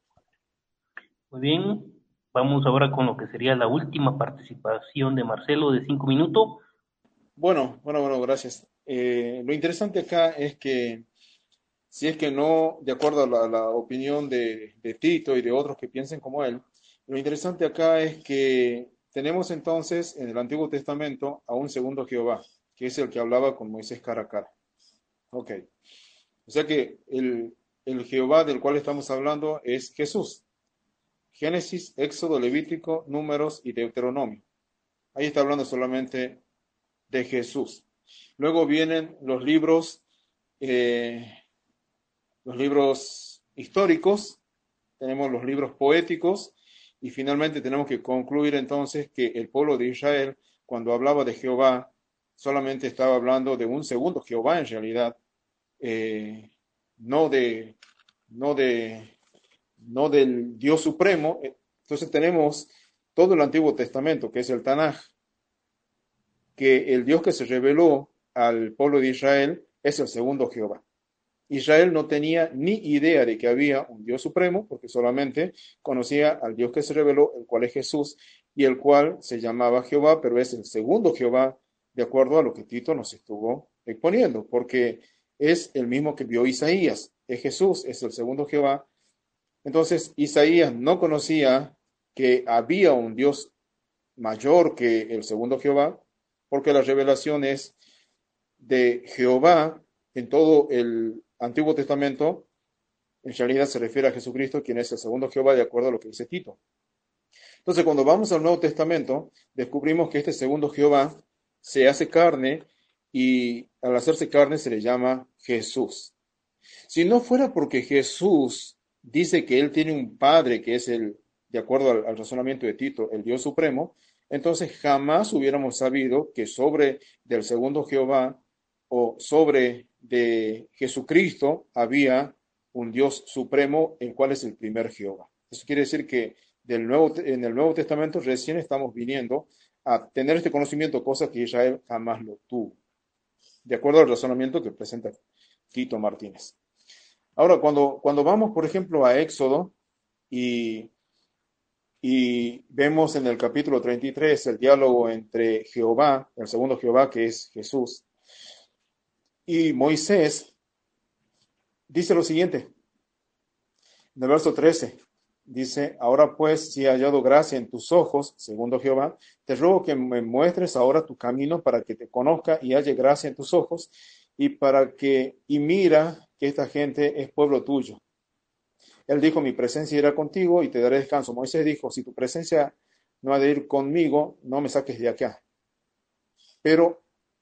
Muy bien, vamos ahora con lo que sería la última participación de Marcelo de 5 minutos. Bueno, gracias. Lo interesante acá es que si es que no, de acuerdo a la opinión de Tito y de otros que piensen como él, lo interesante acá es que tenemos entonces en el Antiguo Testamento a un segundo Jehová, que es el que hablaba con Moisés cara a cara. Ok. O sea que el Jehová del cual estamos hablando es Jesús. Génesis, Éxodo, Levítico, Números y Deuteronomio. Ahí está hablando solamente de Jesús. Luego vienen los libros históricos, tenemos los libros poéticos y finalmente tenemos que concluir entonces que el pueblo de Israel, cuando hablaba de Jehová, solamente estaba hablando de un segundo Jehová en realidad, no del Dios supremo. Entonces tenemos todo el Antiguo Testamento, que es el Tanaj, que el Dios que se reveló al pueblo de Israel es el segundo Jehová. Israel no tenía ni idea de que había un Dios supremo, porque solamente conocía al Dios que se reveló, el cual es Jesús, y el cual se llamaba Jehová, pero es el segundo Jehová, de acuerdo a lo que Tito nos estuvo exponiendo, porque es el mismo que vio Isaías, es Jesús, es el segundo Jehová. Entonces, Isaías no conocía que había un Dios mayor que el segundo Jehová, porque la revelación es de Jehová en todo el Antiguo Testamento, en realidad se refiere a Jesucristo, quien es el segundo Jehová, de acuerdo a lo que dice Tito. Entonces, cuando vamos al Nuevo Testamento, descubrimos que este segundo Jehová se hace carne y al hacerse carne se le llama Jesús. Si no fuera porque Jesús dice que él tiene un padre que es de acuerdo al razonamiento de Tito, el Dios supremo, entonces jamás hubiéramos sabido que sobre del segundo Jehová o sobre de Jesucristo había un Dios supremo, el cual es el primer Jehová. Eso quiere decir que en el Nuevo Testamento recién estamos viniendo a tener este conocimiento, cosa que Israel jamás lo tuvo, de acuerdo al razonamiento que presenta Tito Martínez. Ahora, cuando vamos, por ejemplo, a Éxodo y vemos en el capítulo 33 el diálogo entre Jehová, el segundo Jehová, que es Jesús, y Moisés, dice lo siguiente, en el verso 13, dice, ahora pues, si he hallado gracia en tus ojos, segundo Jehová, te ruego que me muestres ahora tu camino para que te conozca y halle gracia en tus ojos, y mira que esta gente es pueblo tuyo. Él dijo, mi presencia irá contigo y te daré descanso. Moisés dijo, si tu presencia no ha de ir conmigo, no me saques de acá. Pero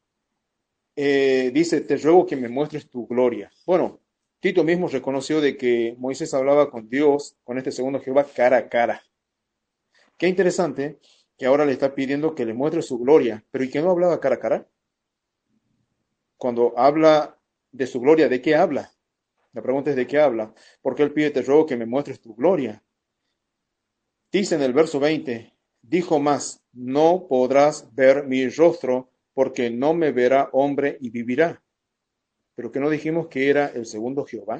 dice, te ruego que me muestres tu gloria. Bueno, Tito mismo reconoció de que Moisés hablaba con Dios, con este segundo Jehová, cara a cara. Qué interesante que ahora le está pidiendo que le muestre su gloria, pero ¿y que no hablaba cara a cara? Cuando habla de su gloria, ¿de qué habla? La pregunta es ¿de qué habla? Porque él pide, te ruego que me muestres tu gloria. Dice en el verso 20, dijo más, no podrás ver mi rostro porque no me verá hombre y vivirá. Pero que no dijimos que era el segundo Jehová.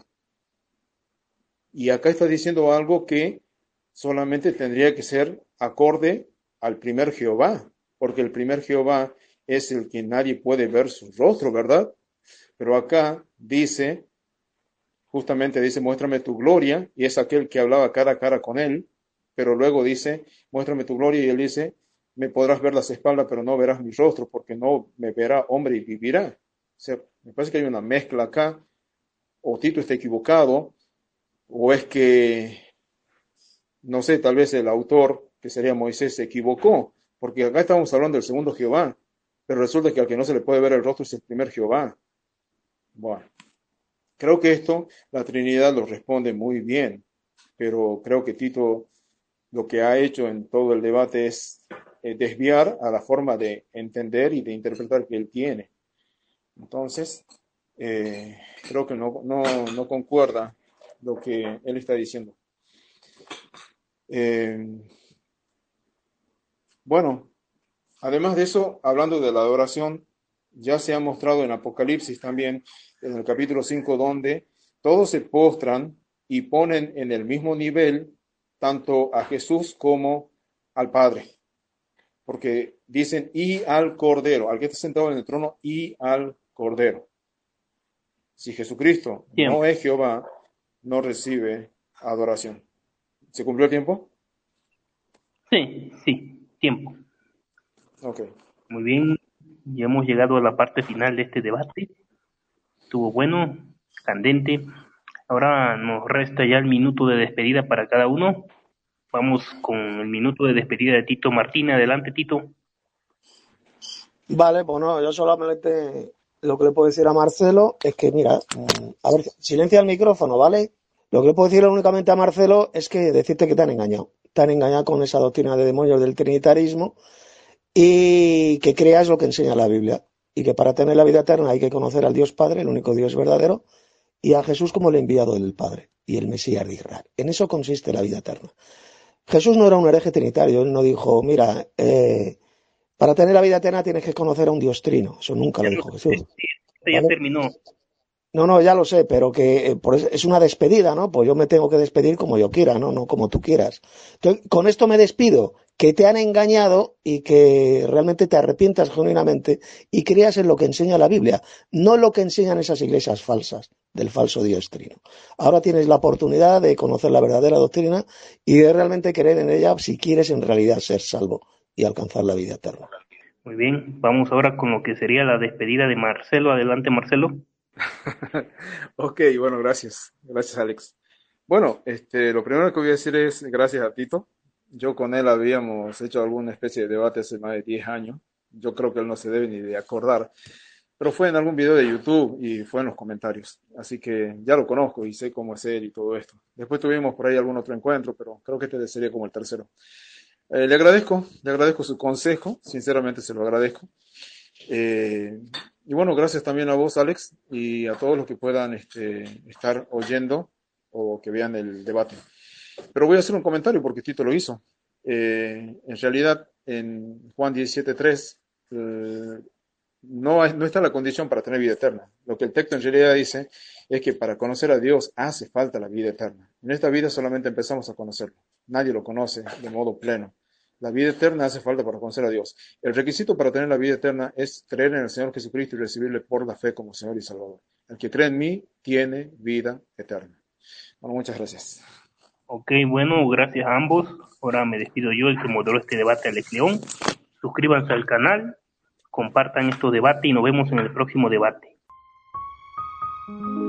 Y acá está diciendo algo que solamente tendría que ser acorde al primer Jehová, porque el primer Jehová es el que nadie puede ver su rostro, ¿verdad? Pero acá dice, justamente dice, muéstrame tu gloria, y es aquel que hablaba cara a cara con él, pero luego dice, muéstrame tu gloria, y él dice, me podrás ver las espaldas, pero no verás mi rostro, porque no me verá hombre y vivirá. O sea, me parece que hay una mezcla acá, o Tito está equivocado, o es que, no sé, tal vez el autor, que sería Moisés, se equivocó, porque acá estamos hablando del segundo Jehová, pero resulta que al que no se le puede ver el rostro es el primer Jehová. Bueno, creo que esto la Trinidad lo responde muy bien, pero creo que Tito lo que ha hecho en todo el debate es desviar a la forma de entender y de interpretar que él tiene. Entonces, creo que no concuerda lo que él está diciendo. Bueno, además de eso, hablando de la adoración, ya se ha mostrado en Apocalipsis también, en el capítulo 5, donde todos se postran y ponen en el mismo nivel tanto a Jesús como al Padre. Porque dicen, y al Cordero, al que está sentado en el trono, y al Cordero. Si Jesucristo Tiempo. no es Jehová, no recibe adoración. ¿Se cumplió el tiempo? Sí, tiempo. Ok. Muy bien, ya hemos llegado a la parte final de este debate. Estuvo bueno, candente. Ahora nos resta ya el minuto de despedida para cada uno. Vamos con el minuto de despedida de Tito Martín. Adelante, Tito. Vale, bueno, yo solamente lo que le puedo decir a Marcelo es que, mira, a ver, silencia el micrófono, ¿vale? Lo que le puedo decir únicamente a Marcelo es que decirte que te han engañado. Te han engañado con esa doctrina de demonios del trinitarismo y que creas lo que enseña la Biblia. Y que para tener la vida eterna hay que conocer al Dios Padre, el único Dios verdadero, y a Jesús como el enviado del Padre y el Mesías de Israel. En eso consiste la vida eterna. Jesús no era un hereje trinitario, él no dijo, mira, para tener la vida eterna tienes que conocer a un Dios trino. Eso nunca lo dijo Jesús. Ya ¿Vale? terminó. No, ya lo sé, pero que por eso es una despedida, ¿no? Pues yo me tengo que despedir como yo quiera, ¿no? No como tú quieras. Entonces, con esto me despido, que te han engañado y que realmente te arrepientas genuinamente y creas en lo que enseña la Biblia, no lo que enseñan esas iglesias falsas del falso Dios trino. Ahora tienes la oportunidad de conocer la verdadera doctrina y de realmente creer en ella si quieres en realidad ser salvo y alcanzar la vida eterna. Muy bien, vamos ahora con lo que sería la despedida de Marcelo. Adelante, Marcelo. Ok, bueno, gracias. Gracias, Alex. Bueno, lo primero que voy a decir es gracias a Tito. Yo con él habíamos hecho alguna especie de debate hace más de 10 años. Yo creo que él no se debe ni de acordar, pero fue en algún video de YouTube y fue en los comentarios. Así que ya lo conozco y sé cómo es él y todo esto. Después tuvimos por ahí algún otro encuentro, pero creo que este sería como el tercero. Le agradezco su consejo, sinceramente se lo agradezco. Y bueno, gracias también a vos, Alex, y a todos los que puedan estar oyendo o que vean el debate. Pero voy a hacer un comentario porque Tito lo hizo. En realidad, en Juan 17:3, no está la condición para tener vida eterna. Lo que el texto en realidad dice es que para conocer a Dios hace falta la vida eterna. En esta vida solamente empezamos a conocerlo. Nadie lo conoce de modo pleno. La vida eterna hace falta para conocer a Dios. El requisito para tener la vida eterna es creer en el Señor Jesucristo y recibirle por la fe como Señor y Salvador. El que cree en mí tiene vida eterna. Bueno, muchas gracias. Ok, bueno, gracias a ambos. Ahora me despido yo, el que moderó este debate, Alex León. Suscríbanse al canal, compartan estos debates y nos vemos en el próximo debate.